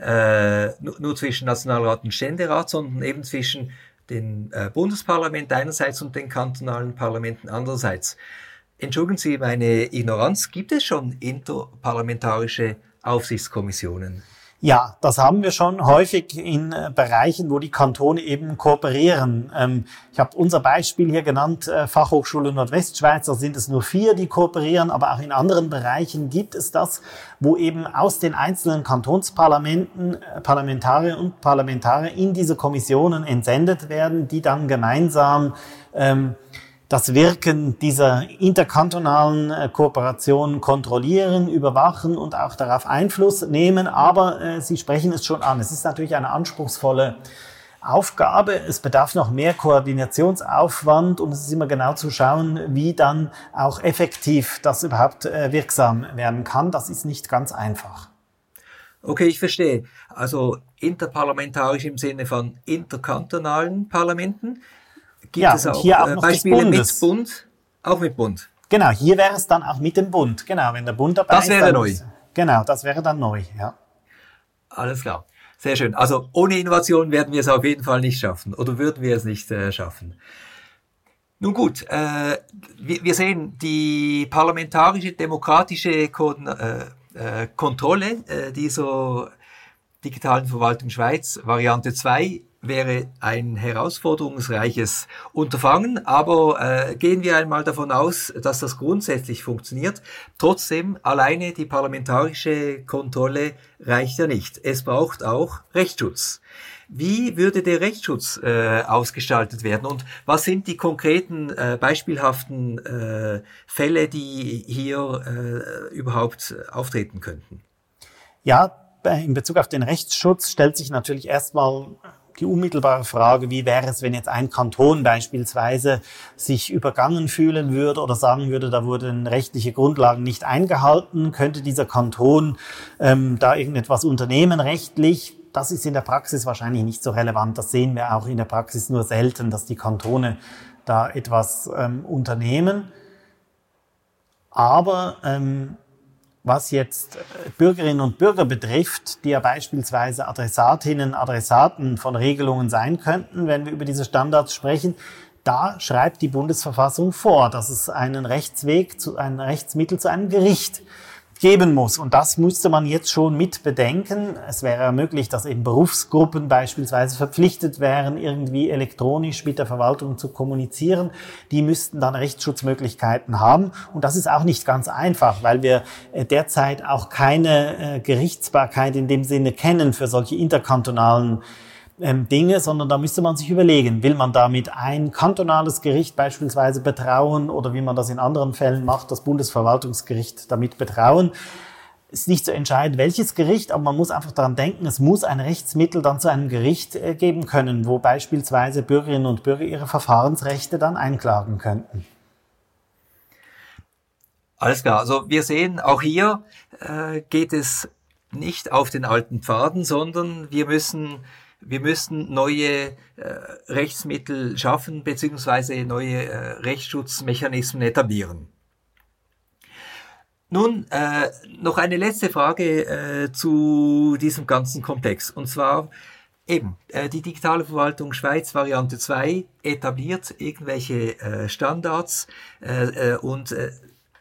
äh, nur, nur zwischen Nationalrat und Ständerat, sondern eben zwischen dem äh, Bundesparlament einerseits und den kantonalen Parlamenten andererseits. Entschuldigen Sie meine Ignoranz, gibt es schon interparlamentarische Aufsichtskommissionen? Ja, das haben wir schon häufig in äh, Bereichen, wo die Kantone eben kooperieren. Ähm, ich habe unser Beispiel hier genannt, äh, Fachhochschule Nordwestschweiz, da sind es nur vier, die kooperieren, aber auch in anderen Bereichen gibt es das, wo eben aus den einzelnen Kantonsparlamenten äh, Parlamentarier und Parlamentarier in diese Kommissionen entsendet werden, die dann gemeinsam ähm, das Wirken dieser interkantonalen äh, Kooperationen kontrollieren, überwachen und auch darauf Einfluss nehmen. Aber äh, Sie sprechen es schon an. Es ist natürlich eine anspruchsvolle Aufgabe. Es bedarf noch mehr Koordinationsaufwand und es ist immer genau zu schauen, wie dann auch effektiv das überhaupt äh, wirksam werden kann. Das ist nicht ganz einfach. Okay, ich verstehe. Also interparlamentarisch im Sinne von interkantonalen Parlamenten. Gibt ja, es auch, hier auch äh, noch Beispiele mit Bund? Auch mit Bund? Genau, hier wäre es dann auch mit dem Bund. Genau, wenn der Bund dabei ist. Das wäre ist, neu. Ist, genau, das wäre dann neu, ja. Alles klar. Sehr schön. Also ohne Innovation werden wir es auf jeden Fall nicht schaffen. Oder würden wir es nicht äh, schaffen. Nun gut, äh, wir, wir sehen die parlamentarische, demokratische Kon äh, äh, Kontrolle äh, dieser digitalen Verwaltung Schweiz, Variante zwei, wäre ein herausforderungsreiches Unterfangen, aber äh, gehen wir einmal davon aus, dass das grundsätzlich funktioniert. Trotzdem, alleine die parlamentarische Kontrolle reicht ja nicht. Es braucht auch Rechtsschutz. Wie würde der Rechtsschutz äh, ausgestaltet werden und was sind die konkreten, äh, beispielhaften äh, Fälle, die hier äh, überhaupt auftreten könnten? Ja, in Bezug auf den Rechtsschutz stellt sich natürlich erstmal die unmittelbare Frage, wie wäre es, wenn jetzt ein Kanton beispielsweise sich übergangen fühlen würde oder sagen würde, da wurden rechtliche Grundlagen nicht eingehalten, könnte dieser Kanton ähm, da irgendetwas unternehmen rechtlich? Das ist in der Praxis wahrscheinlich nicht so relevant. Das sehen wir auch in der Praxis nur selten, dass die Kantone da etwas ähm, unternehmen. Aber ähm, was jetzt Bürgerinnen und Bürger betrifft, die ja beispielsweise Adressatinnen, Adressaten von Regelungen sein könnten, wenn wir über diese Standards sprechen, da schreibt die Bundesverfassung vor, dass es einen Rechtsweg, zu, ein Rechtsmittel zu einem Gericht geben muss. Und das müsste man jetzt schon mit bedenken. Es wäre möglich, dass eben Berufsgruppen beispielsweise verpflichtet wären, irgendwie elektronisch mit der Verwaltung zu kommunizieren. Die müssten dann Rechtsschutzmöglichkeiten haben. Und das ist auch nicht ganz einfach, weil wir derzeit auch keine Gerichtsbarkeit in dem Sinne kennen für solche interkantonalen Ähm, Dinge, sondern da müsste man sich überlegen, will man damit ein kantonales Gericht beispielsweise betrauen oder wie man das in anderen Fällen macht, das Bundesverwaltungsgericht damit betrauen. Ist nicht so entscheidend, welches Gericht, aber man muss einfach daran denken, es muss ein Rechtsmittel dann zu einem Gericht äh, geben können, wo beispielsweise Bürgerinnen und Bürger ihre Verfahrensrechte dann einklagen könnten. Alles klar, also wir sehen, auch hier äh, geht es nicht auf den alten Pfaden, sondern wir müssen wir müssten neue äh, Rechtsmittel schaffen beziehungsweise neue äh, Rechtsschutzmechanismen etablieren. Nun, äh, noch eine letzte Frage äh, zu diesem ganzen Komplex. Und zwar eben, äh, die digitale Verwaltung Schweiz Variante zwei etabliert irgendwelche äh, Standards äh, äh, und äh,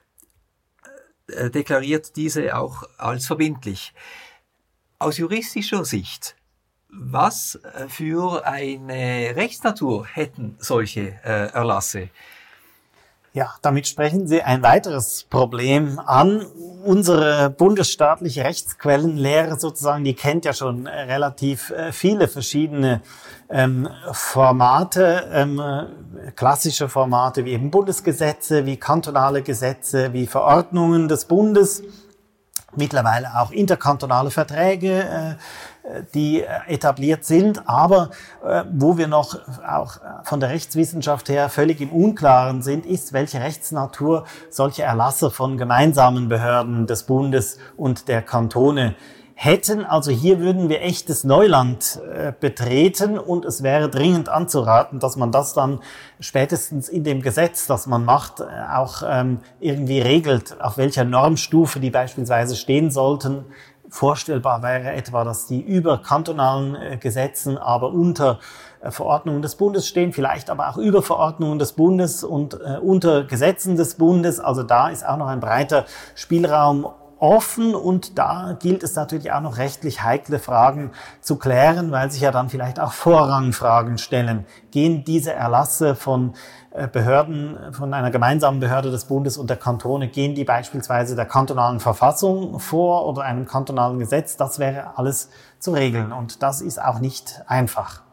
äh, deklariert diese auch als verbindlich. Aus juristischer Sicht, was für eine Rechtsnatur hätten solche äh, Erlasse? Ja, damit sprechen Sie ein weiteres Problem an. Unsere bundesstaatliche Rechtsquellenlehre sozusagen, die kennt ja schon relativ äh, viele verschiedene ähm, Formate, ähm, klassische Formate wie eben Bundesgesetze, wie kantonale Gesetze, wie Verordnungen des Bundes, mittlerweile auch interkantonale Verträge, äh, die etabliert sind, aber äh, wo wir noch auch von der Rechtswissenschaft her völlig im Unklaren sind, ist, welche Rechtsnatur solche Erlasse von gemeinsamen Behörden des Bundes und der Kantone hätten. Also hier würden wir echtes Neuland äh, betreten und es wäre dringend anzuraten, dass man das dann spätestens in dem Gesetz, das man macht, äh, auch ähm, irgendwie regelt, auf welcher Normstufe die beispielsweise stehen sollten. Vorstellbar wäre etwa, dass die über kantonalen äh, Gesetzen, aber unter äh, Verordnungen des Bundes stehen, vielleicht aber auch über Verordnungen des Bundes und äh, unter Gesetzen des Bundes. Also da ist auch noch ein breiter Spielraum offen und da gilt es natürlich auch noch rechtlich heikle Fragen zu klären, weil sich ja dann vielleicht auch Vorrangfragen stellen. Gehen diese Erlasse von Behörden, von einer gemeinsamen Behörde des Bundes und der Kantone, gehen die beispielsweise der kantonalen Verfassung vor oder einem kantonalen Gesetz? Das wäre alles zu regeln und das ist auch nicht einfach.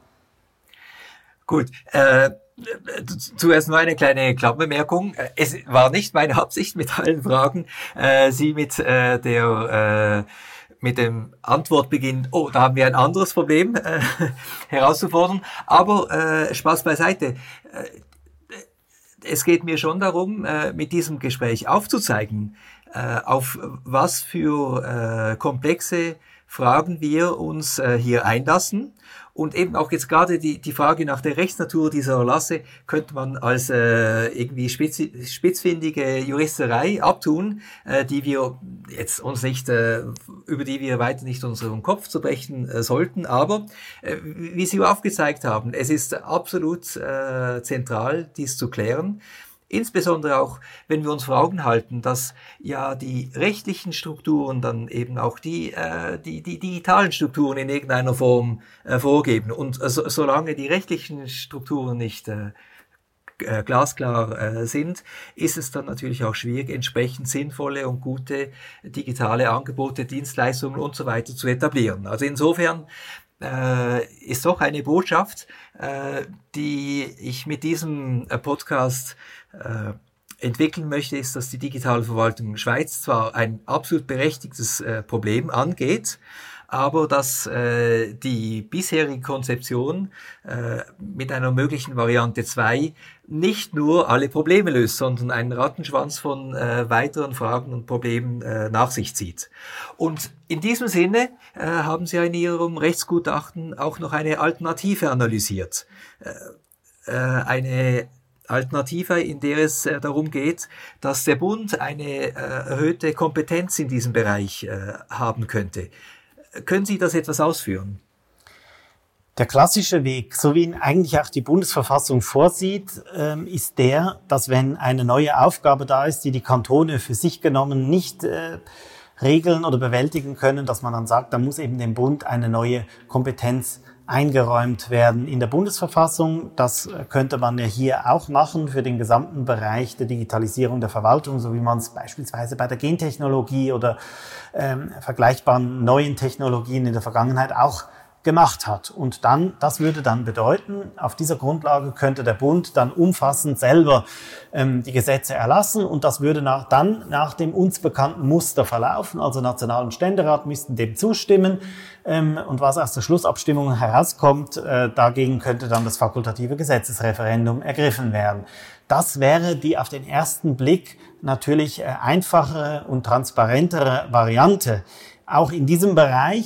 Gut, äh, zuerst nur eine kleine Klammerbemerkung. Es war nicht meine Absicht mit allen Fragen, äh, Sie mit äh, der äh, mit dem Antwortbeginn, oh, da haben wir ein anderes Problem äh, herauszufordern. Aber äh, Spaß beiseite. Es geht mir schon darum, äh, mit diesem Gespräch aufzuzeigen, äh, auf was für äh, komplexe Fragen wir uns äh, hier einlassen. Und eben auch jetzt gerade die, die Frage nach der Rechtsnatur dieser Erlasse könnte man als äh, irgendwie spitz, spitzfindige Juristerei abtun, äh, die wir jetzt uns nicht, äh, über die wir weiter nicht unseren Kopf zerbrechen äh, sollten. Aber äh, wie Sie aufgezeigt haben, es ist absolut äh, zentral, dies zu klären. Insbesondere auch, wenn wir uns vor Augen halten, dass ja die rechtlichen Strukturen dann eben auch die äh, die die digitalen Strukturen in irgendeiner Form äh, vorgeben. Und äh, so, solange die rechtlichen Strukturen nicht äh, äh, glasklar äh, sind, ist es dann natürlich auch schwierig, entsprechend sinnvolle und gute digitale Angebote, Dienstleistungen und so weiter zu etablieren. Also insofern äh, ist doch eine Botschaft, äh, die ich mit diesem äh, Podcast äh, entwickeln möchte, ist, dass die digitale Verwaltung Schweiz zwar ein absolut berechtigtes äh, Problem angeht, aber dass äh, die bisherige Konzeption äh, mit einer möglichen Variante zwei nicht nur alle Probleme löst, sondern einen Rattenschwanz von äh, weiteren Fragen und Problemen äh, nach sich zieht. Und in diesem Sinne äh, haben Sie in Ihrem Rechtsgutachten auch noch eine Alternative analysiert. Äh, äh, eine Alternative, in der es äh, darum geht, dass der Bund eine äh, erhöhte Kompetenz in diesem Bereich äh, haben könnte. Können Sie das etwas ausführen? Der klassische Weg, so wie ihn eigentlich auch die Bundesverfassung vorsieht, ist der, dass wenn eine neue Aufgabe da ist, die die Kantone für sich genommen nicht äh, regeln oder bewältigen können, dass man dann sagt, da muss eben dem Bund eine neue Kompetenz eingeräumt werden in der Bundesverfassung. Das könnte man ja hier auch machen für den gesamten Bereich der Digitalisierung der Verwaltung, so wie man es beispielsweise bei der Gentechnologie oder ähm, vergleichbaren neuen Technologien in der Vergangenheit auch gemacht hat. Und dann, das würde dann bedeuten, auf dieser Grundlage könnte der Bund dann umfassend selber ähm, die Gesetze erlassen und das würde nach, dann nach dem uns bekannten Muster verlaufen. Also National- und Ständerat müssten dem zustimmen ähm, und was aus der Schlussabstimmung herauskommt, äh, dagegen könnte dann das fakultative Gesetzesreferendum ergriffen werden. Das wäre die auf den ersten Blick natürlich äh, einfachere und transparentere Variante. Auch in diesem Bereich.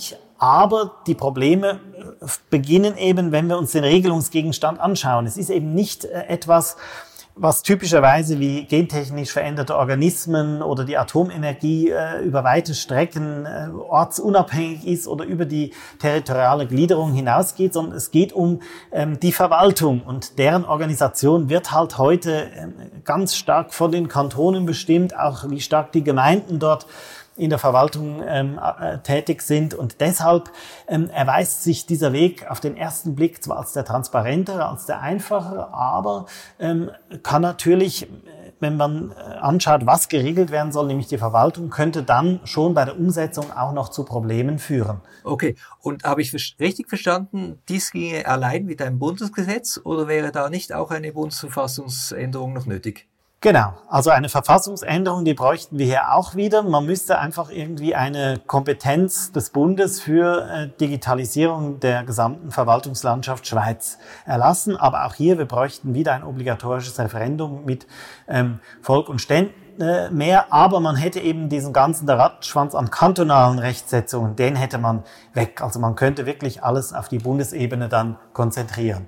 Aber die Probleme beginnen eben, wenn wir uns den Regelungsgegenstand anschauen. Es ist eben nicht etwas, was typischerweise wie gentechnisch veränderte Organismen oder die Atomenergie äh, über weite Strecken äh, ortsunabhängig ist oder über die territoriale Gliederung hinausgeht, sondern es geht um ähm, die Verwaltung, und deren Organisation wird halt heute ähm, ganz stark von den Kantonen bestimmt, auch wie stark die Gemeinden dort in der Verwaltung ähm, äh, tätig sind, und deshalb ähm, erweist sich dieser Weg auf den ersten Blick zwar als der transparentere, als der einfachere, aber ähm, kann natürlich, wenn man äh, anschaut, was geregelt werden soll, nämlich die Verwaltung, könnte dann schon bei der Umsetzung auch noch zu Problemen führen. Okay, und habe ich richtig verstanden, dies ginge allein mit einem Bundesgesetz, oder wäre da nicht auch eine Bundesverfassungsänderung noch nötig? Genau, also eine Verfassungsänderung, die bräuchten wir hier auch wieder. Man müsste einfach irgendwie eine Kompetenz des Bundes für äh, Digitalisierung der gesamten Verwaltungslandschaft Schweiz erlassen. Aber auch hier, wir bräuchten wieder ein obligatorisches Referendum mit ähm, Volk und Ständen äh, mehr. Aber man hätte eben diesen ganzen Rattenschwanz an kantonalen Rechtsetzungen, den hätte man weg. Also man könnte wirklich alles auf die Bundesebene dann konzentrieren.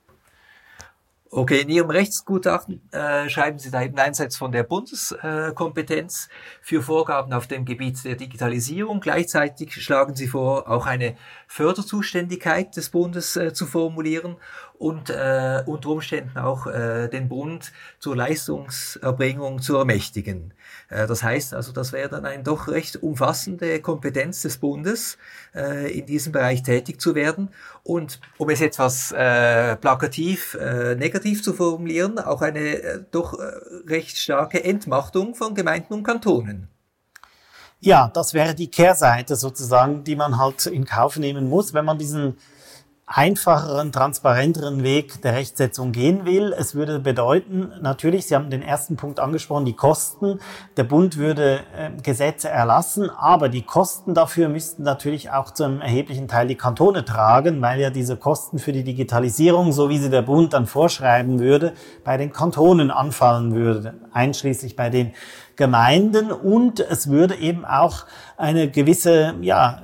Okay, in Ihrem Rechtsgutachten äh, schreiben Sie da eben einerseits von der Bundeskompetenz äh, für Vorgaben auf dem Gebiet der Digitalisierung. Gleichzeitig schlagen Sie vor, auch eine Förderzuständigkeit des Bundes äh, zu formulieren und äh, unter Umständen auch äh, den Bund zur Leistungserbringung zu ermächtigen. Äh, das heißt also, das wäre dann eine doch recht umfassende Kompetenz des Bundes, äh, in diesem Bereich tätig zu werden. Und um es etwas äh, plakativ äh, negativ zu formulieren, auch eine äh, doch äh, recht starke Entmachtung von Gemeinden und Kantonen. Ja, das wäre die Kehrseite sozusagen, die man halt in Kauf nehmen muss, wenn man diesen einfacheren, transparenteren Weg der Rechtsetzung gehen will. Es würde bedeuten, natürlich, Sie haben den ersten Punkt angesprochen, die Kosten. Der Bund würde äh, Gesetze erlassen, aber die Kosten dafür müssten natürlich auch zu einem erheblichen Teil die Kantone tragen, weil ja diese Kosten für die Digitalisierung, so wie sie der Bund dann vorschreiben würde, bei den Kantonen anfallen würde, einschließlich bei den Gemeinden, und es würde eben auch eine gewisse, ja,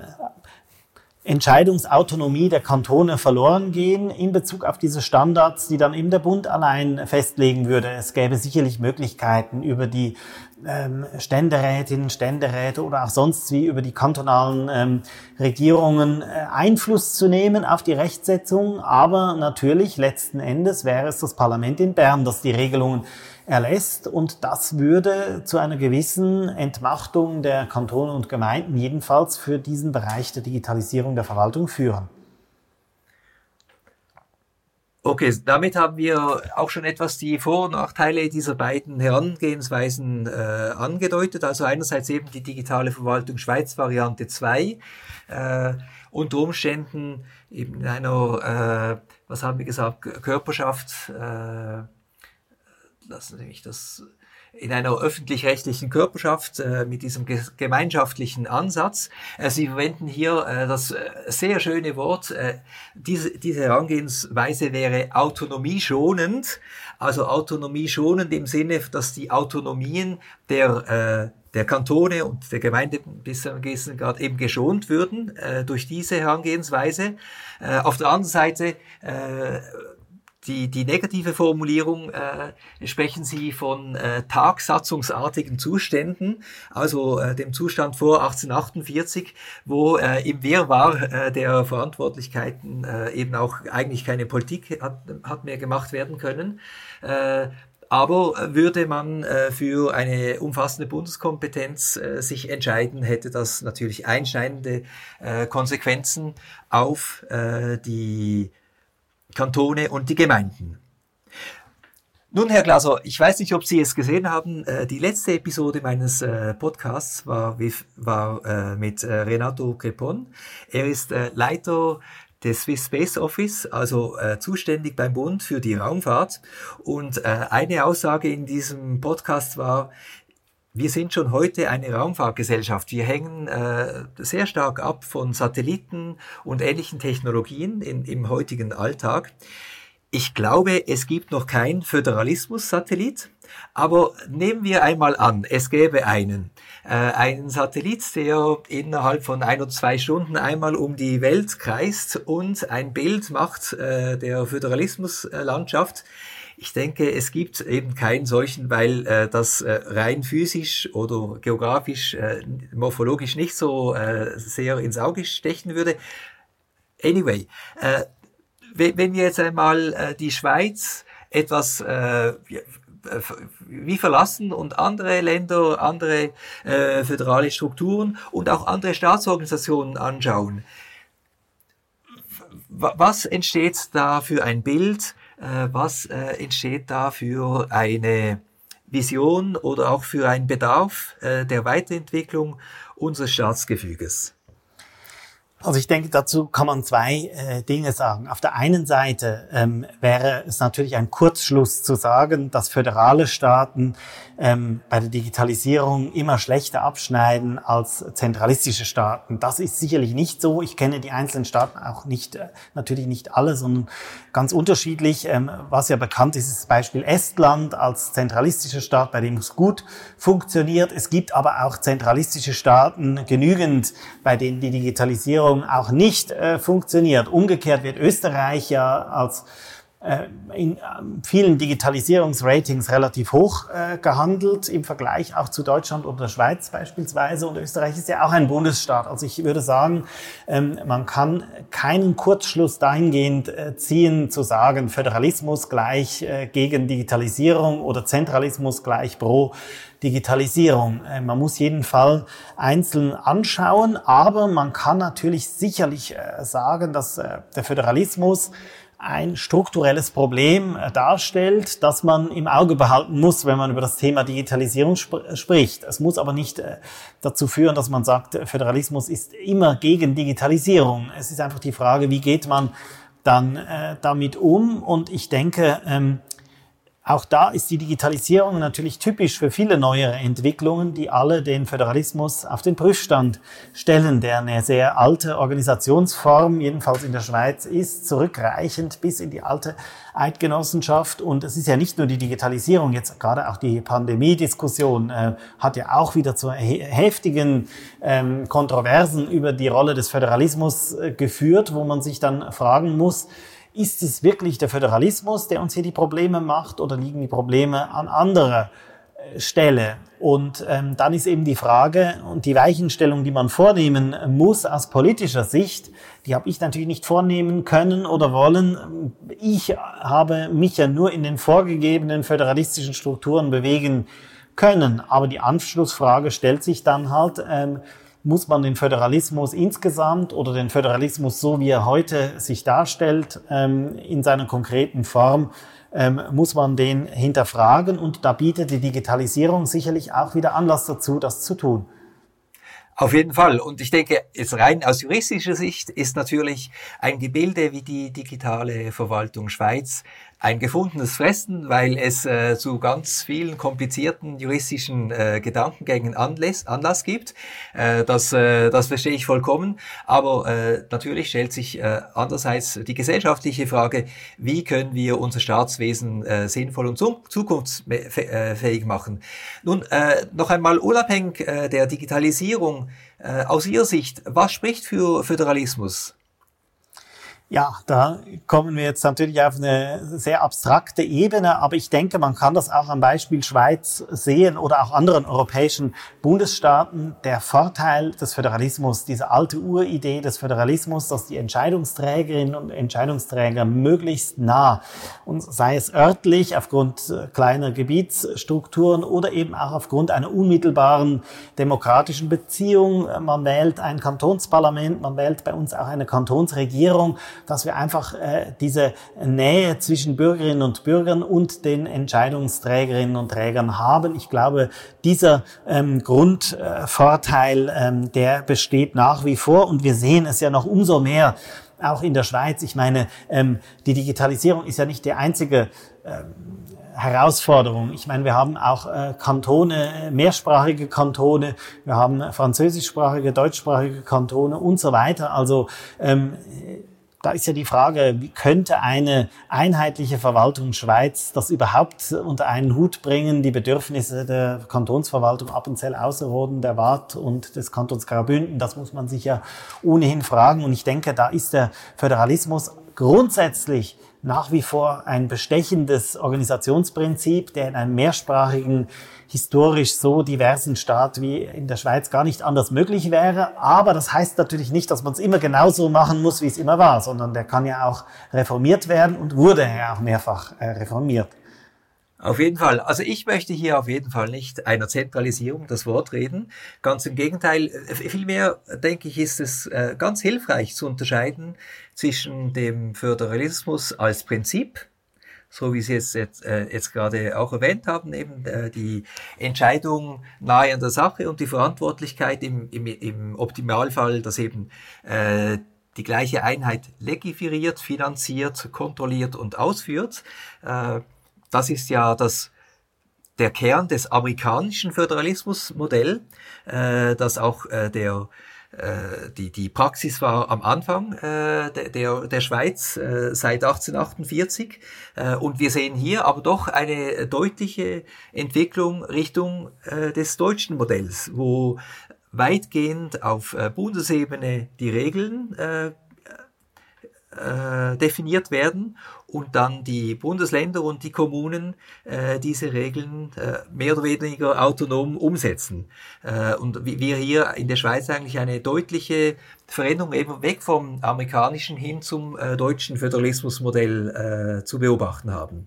Entscheidungsautonomie der Kantone verloren gehen in Bezug auf diese Standards, die dann eben der Bund allein festlegen würde. Es gäbe sicherlich Möglichkeiten, über die ähm, Ständerätinnen, Ständeräte oder auch sonst wie über die kantonalen ähm, Regierungen äh, Einfluss zu nehmen auf die Rechtsetzung. Aber natürlich, letzten Endes wäre es das Parlament in Bern, das die Regelungen erlässt, und das würde zu einer gewissen Entmachtung der Kantone und Gemeinden jedenfalls für diesen Bereich der Digitalisierung der Verwaltung führen. Okay, damit haben wir auch schon etwas die Vor- und Nachteile dieser beiden Herangehensweisen äh, angedeutet. Also einerseits eben die digitale Verwaltung Schweiz Variante zwei, äh, unter Umständen eben in einer, äh, was haben wir gesagt, Körperschaft, äh, lassen Sie mich das, in einer öffentlich-rechtlichen Körperschaft äh, mit diesem ge- gemeinschaftlichen Ansatz. Äh, Sie verwenden hier äh, das äh, sehr schöne Wort, äh, diese, diese Herangehensweise wäre autonomieschonend, also autonomieschonend im Sinne, dass die Autonomien der äh, der Kantone und der Gemeinde bis zu einem gewissen Grad eben geschont würden äh, durch diese Herangehensweise. Äh, auf der anderen Seite äh, Die, die negative Formulierung, äh, sprechen Sie von äh, tagsatzungsartigen Zuständen, also äh, dem Zustand vor achtzehnhundertachtundvierzig, wo äh, im Wirrwarr äh, der Verantwortlichkeiten äh, eben auch eigentlich keine Politik hat, hat mehr gemacht werden können. Äh, aber würde man äh, für eine umfassende Bundeskompetenz äh, sich entscheiden, hätte das natürlich einschneidende äh, Konsequenzen auf äh, die Kantone und die Gemeinden. Nun, Herr Glaser, ich weiß nicht, ob Sie es gesehen haben. Äh, die letzte Episode meines äh, Podcasts war, war äh, mit äh, Renato Crepon. Er ist äh, Leiter des Swiss Space Office, also äh, zuständig beim Bund für die Raumfahrt. Und äh, eine Aussage in diesem Podcast war: Wir sind schon heute eine Raumfahrtgesellschaft. Wir hängen äh, sehr stark ab von Satelliten und ähnlichen Technologien in, im heutigen Alltag. Ich glaube, es gibt noch keinen Föderalismus-Satellit, aber nehmen wir einmal an, es gäbe einen. Äh, einen Satellit, der innerhalb von ein oder zwei Stunden einmal um die Welt kreist und ein Bild macht äh, der Föderalismuslandschaft. Ich denke, es gibt eben keinen solchen, weil äh, das äh, rein physisch oder geografisch, äh, morphologisch nicht so äh, sehr ins Auge stechen würde. Anyway, äh, wenn wir jetzt einmal äh, die Schweiz etwas äh, wie verlassen und andere Länder, andere äh, föderale Strukturen und auch andere Staatsorganisationen anschauen, was entsteht da für ein Bild, äh, was äh, entsteht da für eine Vision oder auch für einen Bedarf äh, der Weiterentwicklung unseres Staatsgefüges? Also ich denke, dazu kann man zwei äh, Dinge sagen. Auf der einen Seite ähm, wäre es natürlich ein Kurzschluss zu sagen, dass föderale Staaten ähm, bei der Digitalisierung immer schlechter abschneiden als zentralistische Staaten. Das ist sicherlich nicht so. Ich kenne die einzelnen Staaten auch nicht, äh, natürlich nicht alle, sondern ganz unterschiedlich. Ähm, was ja bekannt ist, ist das Beispiel Estland als zentralistischer Staat, bei dem es gut funktioniert. Es gibt aber auch zentralistische Staaten genügend, bei denen die Digitalisierung auch nicht äh, funktioniert. Umgekehrt wird Österreich ja als äh, in äh, vielen Digitalisierungsratings relativ hoch äh, gehandelt, im Vergleich auch zu Deutschland oder der Schweiz beispielsweise. Und Österreich ist ja auch ein Bundesstaat. Also ich würde sagen, ähm, man kann keinen Kurzschluss dahingehend äh, ziehen, zu sagen, Föderalismus gleich äh, gegen Digitalisierung oder Zentralismus gleich pro Digitalisierung. Man muss jeden Fall einzeln anschauen, aber man kann natürlich sicherlich sagen, dass der Föderalismus ein strukturelles Problem darstellt, das man im Auge behalten muss, wenn man über das Thema Digitalisierung sp- spricht. Es muss aber nicht dazu führen, dass man sagt, Föderalismus ist immer gegen Digitalisierung. Es ist einfach die Frage, wie geht man dann äh, damit um? Und ich denke, ähm, auch da ist die Digitalisierung natürlich typisch für viele neuere Entwicklungen, die alle den Föderalismus auf den Prüfstand stellen, der eine sehr alte Organisationsform, jedenfalls in der Schweiz, ist, zurückreichend bis in die alte Eidgenossenschaft. Und es ist ja nicht nur die Digitalisierung, jetzt gerade auch die Pandemiediskussion äh, hat ja auch wieder zu he- heftigen ähm, Kontroversen über die Rolle des Föderalismus äh, geführt, wo man sich dann fragen muss, ist es wirklich der Föderalismus, der uns hier die Probleme macht, oder liegen die Probleme an anderer Stelle? Und ähm, dann ist eben die Frage und die Weichenstellung, die man vornehmen muss aus politischer Sicht, die habe ich natürlich nicht vornehmen können oder wollen. Ich habe mich ja nur in den vorgegebenen föderalistischen Strukturen bewegen können. Aber die Anschlussfrage stellt sich dann halt, ähm, muss man den Föderalismus insgesamt oder den Föderalismus, so wie er heute sich darstellt, in seiner konkreten Form, muss man den hinterfragen. Und da bietet die Digitalisierung sicherlich auch wieder Anlass dazu, das zu tun. Auf jeden Fall. Und ich denke, jetzt rein aus juristischer Sicht ist natürlich ein Gebilde wie die digitale Verwaltung Schweiz ein gefundenes Fressen, weil es äh, zu ganz vielen komplizierten juristischen äh, Gedankengängen Anlass, Anlass gibt. Äh, das, äh, das verstehe ich vollkommen. Aber äh, natürlich stellt sich äh, andererseits die gesellschaftliche Frage, wie können wir unser Staatswesen äh, sinnvoll und zukunftsfähig machen. Nun, äh, noch einmal unabhängig äh, der Digitalisierung, äh, aus Ihrer Sicht, was spricht für Föderalismus? Ja, da kommen wir jetzt natürlich auf eine sehr abstrakte Ebene, aber ich denke, man kann das auch am Beispiel Schweiz sehen oder auch anderen europäischen Bundesstaaten. Der Vorteil des Föderalismus, diese alte Uridee des Föderalismus, dass die Entscheidungsträgerinnen und Entscheidungsträger möglichst nah, und sei es örtlich aufgrund kleiner Gebietsstrukturen oder eben auch aufgrund einer unmittelbaren demokratischen Beziehung. Man wählt ein Kantonsparlament, man wählt bei uns auch eine Kantonsregierung, dass wir einfach äh, diese Nähe zwischen Bürgerinnen und Bürgern und den Entscheidungsträgerinnen und Trägern haben. Ich glaube, dieser ähm, Grundvorteil, äh, ähm, der besteht nach wie vor, und wir sehen es ja noch umso mehr auch in der Schweiz. Ich meine, ähm, die Digitalisierung ist ja nicht die einzige ähm, Herausforderung. Ich meine, wir haben auch äh, Kantone, mehrsprachige Kantone, wir haben französischsprachige, deutschsprachige Kantone und so weiter. Also ähm, da ist ja die Frage, wie könnte eine einheitliche Verwaltung Schweiz das überhaupt unter einen Hut bringen, die Bedürfnisse der Kantonsverwaltung Appenzell-Ausserrhoden, der Waadt und des Kantons Graubünden? Das muss man sich ja ohnehin fragen. Und ich denke, da ist der Föderalismus grundsätzlich nach wie vor ein bestechendes Organisationsprinzip, der in einem mehrsprachigen, historisch so diversen Staat wie in der Schweiz gar nicht anders möglich wäre. Aber das heißt natürlich nicht, dass man es immer genauso machen muss, wie es immer war, sondern der kann ja auch reformiert werden und wurde ja auch mehrfach äh, reformiert. Auf jeden Fall. Also ich möchte hier auf jeden Fall nicht einer Zentralisierung das Wort reden. Ganz im Gegenteil. Vielmehr, denke ich, ist es äh, ganz hilfreich zu unterscheiden zwischen dem Föderalismus als Prinzip, so wie Sie es jetzt, äh, jetzt gerade auch erwähnt haben, eben äh, die Entscheidung nahe an der Sache und die Verantwortlichkeit im, im, im Optimalfall, dass eben äh, die gleiche Einheit legiferiert, finanziert, kontrolliert und ausführt. Äh, das ist ja das der Kern des amerikanischen Föderalismusmodells, äh, das auch äh, der Die, die Praxis war am Anfang äh, der, der Schweiz äh, seit achtzehnhundertachtundvierzig äh, und wir sehen hier aber doch eine deutliche Entwicklung Richtung äh, des deutschen Modells, wo weitgehend auf äh, Bundesebene die Regeln äh, äh, definiert werden und dann die Bundesländer und die Kommunen äh, diese Regeln äh, mehr oder weniger autonom umsetzen. Äh, und wir hier in der Schweiz eigentlich eine deutliche Veränderung eben weg vom amerikanischen hin zum äh, deutschen Föderalismusmodell äh, zu beobachten haben.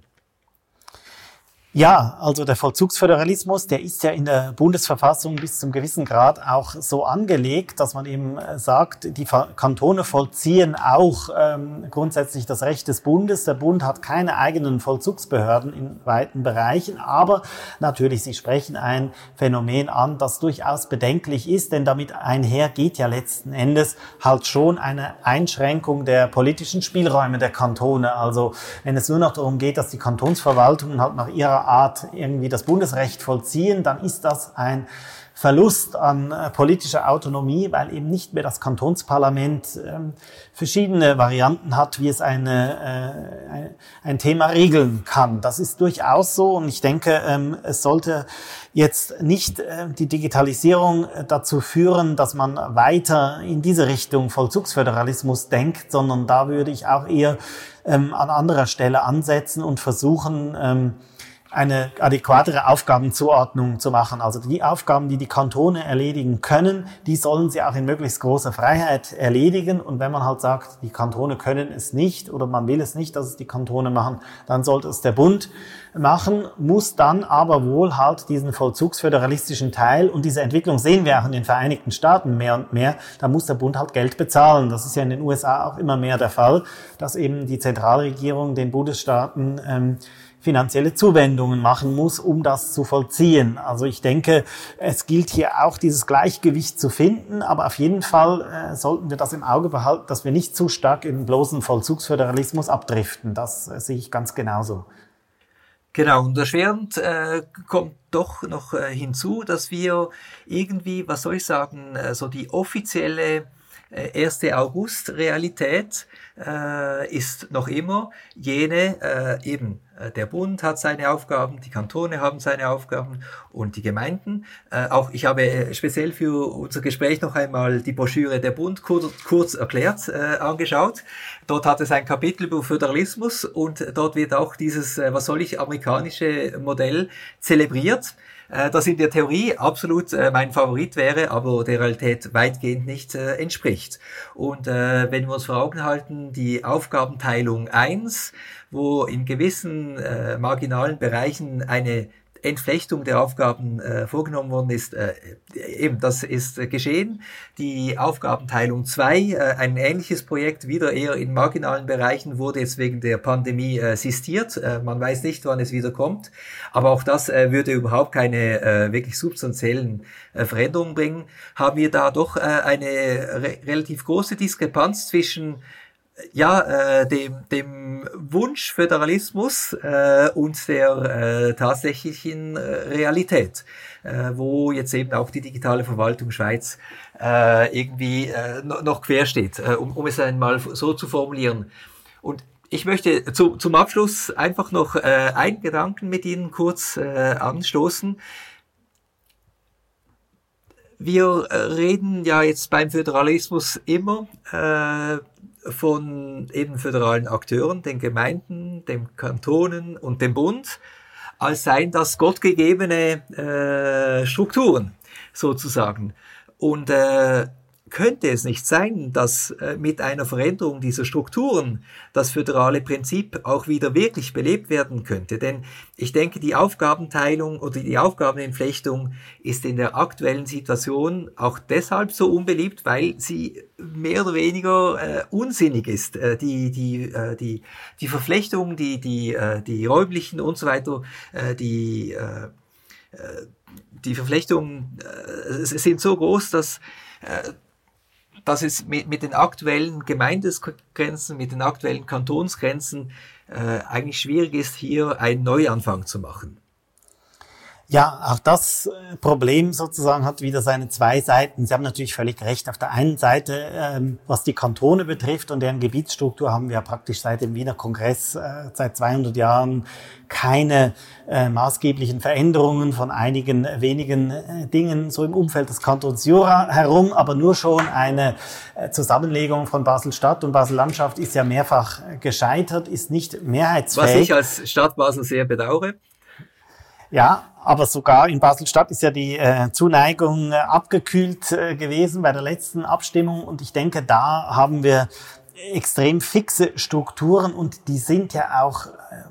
Ja, also der Vollzugsföderalismus, der ist ja in der Bundesverfassung bis zum gewissen Grad auch so angelegt, dass man eben sagt, die Kantone vollziehen auch ähm, grundsätzlich das Recht des Bundes. Der Bund hat keine eigenen Vollzugsbehörden in weiten Bereichen, aber natürlich, Sie sprechen ein Phänomen an, das durchaus bedenklich ist, denn damit einher geht ja letzten Endes halt schon eine Einschränkung der politischen Spielräume der Kantone. Also wenn es nur noch darum geht, dass die Kantonsverwaltungen halt nach ihrer Art irgendwie das Bundesrecht vollziehen, dann ist das ein Verlust an äh, politischer Autonomie, weil eben nicht mehr das Kantonsparlament ähm, verschiedene Varianten hat, wie es eine, äh, ein, ein Thema regeln kann. Das ist durchaus so und ich denke, ähm, es sollte jetzt nicht äh, die Digitalisierung äh, dazu führen, dass man weiter in diese Richtung Vollzugsföderalismus denkt, sondern da würde ich auch eher ähm, an anderer Stelle ansetzen und versuchen, ähm, eine adäquatere Aufgabenzuordnung zu machen. Also die Aufgaben, die die Kantone erledigen können, die sollen sie auch in möglichst großer Freiheit erledigen. Und wenn man halt sagt, die Kantone können es nicht oder man will es nicht, dass es die Kantone machen, dann sollte es der Bund machen, muss dann aber wohl halt diesen vollzugsföderalistischen Teil, und diese Entwicklung sehen wir auch in den Vereinigten Staaten mehr und mehr, da muss der Bund halt Geld bezahlen. Das ist ja in den U S A auch immer mehr der Fall, dass eben die Zentralregierung den Bundesstaaten ähm, finanzielle Zuwendungen machen muss, um das zu vollziehen. Also ich denke, es gilt hier auch dieses Gleichgewicht zu finden, aber auf jeden Fall äh, sollten wir das im Auge behalten, dass wir nicht zu stark in den bloßen Vollzugsföderalismus abdriften. Das äh, sehe ich ganz genauso. Genau, und erschwerend äh, kommt doch noch äh, hinzu, dass wir irgendwie, was soll ich sagen, äh, so die offizielle äh, ersten August Realität äh, ist noch immer jene, äh, eben äh, der Bund hat seine Aufgaben, die Kantone haben seine Aufgaben und die Gemeinden. Äh, auch ich habe äh, speziell für unser Gespräch noch einmal die Broschüre Der Bund kurz, kurz erklärt äh, angeschaut. Dort hat es ein Kapitel über Föderalismus und dort wird auch dieses, äh, was soll ich, amerikanische Modell zelebriert, äh, das in der Theorie absolut äh, mein Favorit wäre, aber der Realität weitgehend nicht äh, entspricht. Und äh, wenn wir uns vor Augen halten, die Aufgabenteilung eins, wo in gewissen äh, marginalen Bereichen eine Entflechtung der Aufgaben äh, vorgenommen worden ist, äh, eben das ist äh, geschehen. Die Aufgabenteilung zwei, äh, ein ähnliches Projekt, wieder eher in marginalen Bereichen, wurde jetzt wegen der Pandemie äh, sistiert. Äh, man weiß nicht, wann es wieder kommt, aber auch das äh, würde überhaupt keine äh, wirklich substanziellen äh, Veränderungen bringen. Haben wir da doch äh, eine re- relativ große Diskrepanz zwischen ja, äh, dem, dem Wunsch Föderalismus äh, und der äh, tatsächlichen äh, Realität, äh, wo jetzt eben auch die digitale Verwaltung Schweiz äh, irgendwie äh, noch quer steht, äh, um, um es einmal so zu formulieren. Und ich möchte zu, zum Abschluss einfach noch äh, einen Gedanken mit Ihnen kurz äh, anstoßen. Wir reden ja jetzt beim Föderalismus immer äh, von eben föderalen Akteuren, den Gemeinden, den Kantonen und dem Bund, als seien das gottgegebene äh, Strukturen sozusagen. Und äh, könnte es nicht sein, dass äh, mit einer Veränderung dieser Strukturen das föderale Prinzip auch wieder wirklich belebt werden könnte? Denn ich denke, die Aufgabenteilung oder die Aufgabenentflechtung ist in der aktuellen Situation auch deshalb so unbeliebt, weil sie mehr oder weniger äh, unsinnig ist. Äh, die die äh, die die Verflechtung, die die äh, die räumlichen und so weiter, äh, die äh, die Verflechtungen äh, sind so groß, dass äh, dass es mit, mit den aktuellen Gemeindegrenzen, mit den aktuellen Kantonsgrenzen äh, eigentlich schwierig ist, hier einen Neuanfang zu machen. Ja, auch das Problem sozusagen hat wieder seine zwei Seiten. Sie haben natürlich völlig recht. Auf der einen Seite, ähm, was die Kantone betrifft und deren Gebietsstruktur, haben wir praktisch seit dem Wiener Kongress äh, seit zweihundert Jahren keine äh, maßgeblichen Veränderungen von einigen wenigen äh, Dingen so im Umfeld des Kantons Jura herum, aber nur schon eine äh, Zusammenlegung von Basel-Stadt und Basel-Landschaft ist ja mehrfach äh, gescheitert, ist nicht mehrheitsfähig. Was ich als Stadt Basel sehr bedauere. Ja, aber sogar in Basel-Stadt ist ja die äh, Zuneigung äh, abgekühlt äh, gewesen bei der letzten Abstimmung. Und ich denke, da haben wir extrem fixe Strukturen und die sind ja auch äh,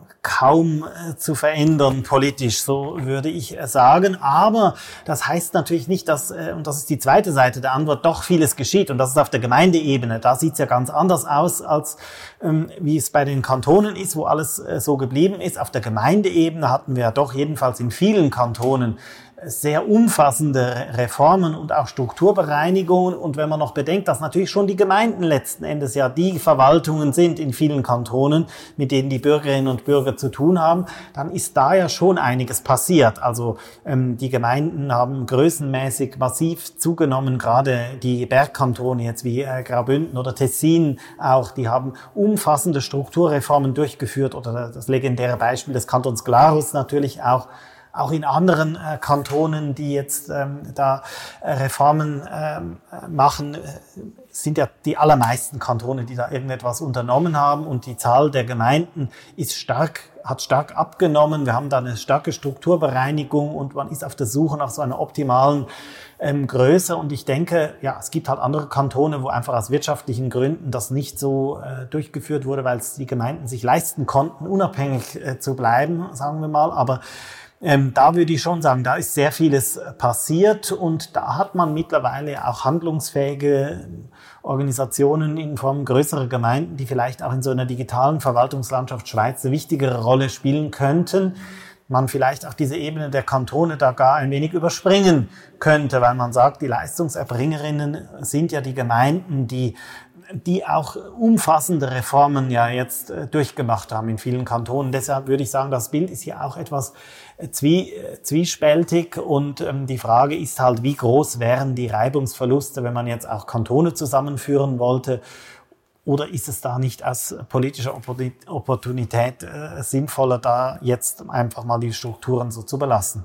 kaum äh, zu verändern politisch, so würde ich äh, sagen. Aber das heißt natürlich nicht, dass, äh, und das ist die zweite Seite der Antwort, doch vieles geschieht. Und das ist auf der Gemeindeebene. Da sieht es ja ganz anders aus, als ähm, wie es bei den Kantonen ist, wo alles äh, so geblieben ist. Auf der Gemeindeebene hatten wir ja doch jedenfalls in vielen Kantonen sehr umfassende Reformen und auch Strukturbereinigungen. Und wenn man noch bedenkt, dass natürlich schon die Gemeinden letzten Endes ja die Verwaltungen sind in vielen Kantonen, mit denen die Bürgerinnen und Bürger zu tun haben, dann ist da ja schon einiges passiert. Also ähm, die Gemeinden haben größenmäßig massiv zugenommen, gerade die Bergkantone jetzt wie äh, Graubünden oder Tessin auch, die haben umfassende Strukturreformen durchgeführt oder das legendäre Beispiel des Kantons Glarus natürlich auch. Auch in anderen äh, Kantonen, die jetzt ähm, da äh, Reformen ähm, machen, äh, sind ja die allermeisten Kantone, die da irgendetwas unternommen haben. Und die Zahl der Gemeinden ist stark, hat stark abgenommen. Wir haben da eine starke Strukturbereinigung und man ist auf der Suche nach so einer optimalen ähm, Größe. Und ich denke, ja, es gibt halt andere Kantone, wo einfach aus wirtschaftlichen Gründen das nicht so äh, durchgeführt wurde, weil es die Gemeinden sich leisten konnten, unabhängig äh, zu bleiben, sagen wir mal. Aber Ähm, da würde ich schon sagen, da ist sehr vieles passiert und da hat man mittlerweile auch handlungsfähige Organisationen in Form größerer Gemeinden, die vielleicht auch in so einer digitalen Verwaltungslandschaft Schweiz eine wichtigere Rolle spielen könnten. Man vielleicht auch diese Ebene der Kantone da gar ein wenig überspringen könnte, weil man sagt, die Leistungserbringerinnen sind ja die Gemeinden, die die auch umfassende Reformen ja jetzt äh, durchgemacht haben in vielen Kantonen. Deshalb würde ich sagen, das Bild ist hier auch etwas äh, zwie, äh, zwiespältig und ähm, die Frage ist halt, wie groß wären die Reibungsverluste, wenn man jetzt auch Kantone zusammenführen wollte, oder ist es da nicht aus politischer Opportunität äh, sinnvoller, da jetzt einfach mal die Strukturen so zu belassen?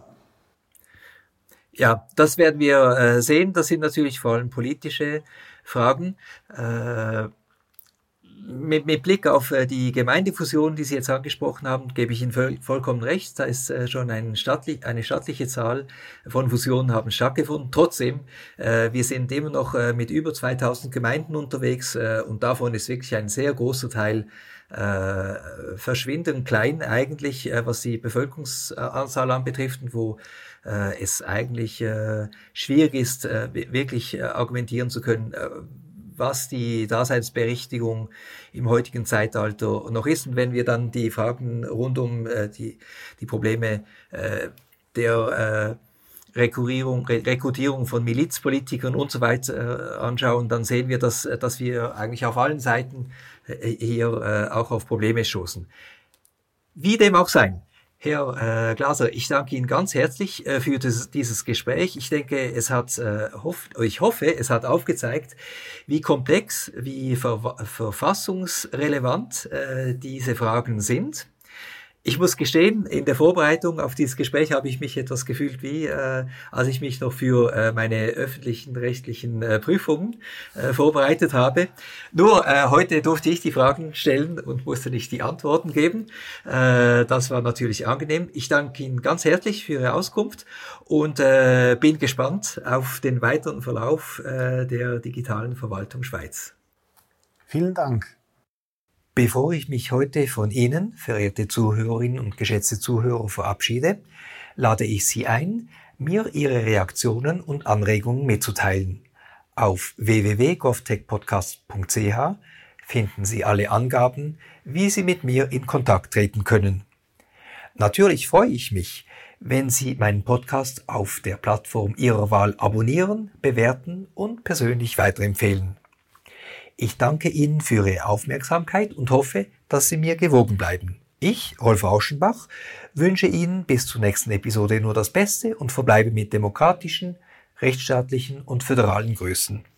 Ja, das werden wir äh, sehen. Das sind natürlich vor allem politische Fragen. Äh, mit, mit Blick auf äh, die Gemeindefusion, die Sie jetzt angesprochen haben, gebe ich Ihnen voll, vollkommen recht. Da ist äh, schon ein stattlich, eine stattliche Zahl von Fusionen haben stattgefunden. Trotzdem, äh, wir sind immer noch äh, mit über zweitausend Gemeinden unterwegs äh, und davon ist wirklich ein sehr großer Teil äh, verschwindend klein eigentlich, äh, was die Bevölkerungsanzahl anbetrifft und wo äh, es eigentlich äh, schwierig ist, äh, wirklich äh, argumentieren zu können, äh, was die Daseinsberechtigung im heutigen Zeitalter noch ist. Und wenn wir dann die Fragen rund um äh, die, die Probleme äh, der Rekrutierung, Rekrutierung von Milizpolitikern und so weiter äh, anschauen, dann sehen wir, dass, dass wir eigentlich auf allen Seiten äh, hier äh, auch auf Probleme stoßen. Wie dem auch sei. Herr äh, Glaser, ich danke Ihnen ganz herzlich äh, für das, dieses Gespräch. Ich denke, es hat, äh, hoff, ich hoffe, es hat aufgezeigt, wie komplex, wie ver verfassungsrelevant äh, diese Fragen sind. Ich muss gestehen, in der Vorbereitung auf dieses Gespräch habe ich mich etwas gefühlt wie, äh, als ich mich noch für äh, meine öffentlichen rechtlichen äh, Prüfungen äh, vorbereitet habe. Nur äh, heute durfte ich die Fragen stellen und musste nicht die Antworten geben. Äh, das war natürlich angenehm. Ich danke Ihnen ganz herzlich für Ihre Auskunft und äh, bin gespannt auf den weiteren Verlauf äh, der digitalen Verwaltung Schweiz. Vielen Dank. Bevor ich mich heute von Ihnen, verehrte Zuhörerinnen und geschätzte Zuhörer, verabschiede, lade ich Sie ein, mir Ihre Reaktionen und Anregungen mitzuteilen. Auf w w w punkt govtechpodcast punkt c h finden Sie alle Angaben, wie Sie mit mir in Kontakt treten können. Natürlich freue ich mich, wenn Sie meinen Podcast auf der Plattform Ihrer Wahl abonnieren, bewerten und persönlich weiterempfehlen. Ich danke Ihnen für Ihre Aufmerksamkeit und hoffe, dass Sie mir gewogen bleiben. Ich, Rolf Rauschenbach, wünsche Ihnen bis zur nächsten Episode nur das Beste und verbleibe mit demokratischen, rechtsstaatlichen und föderalen Grüßen.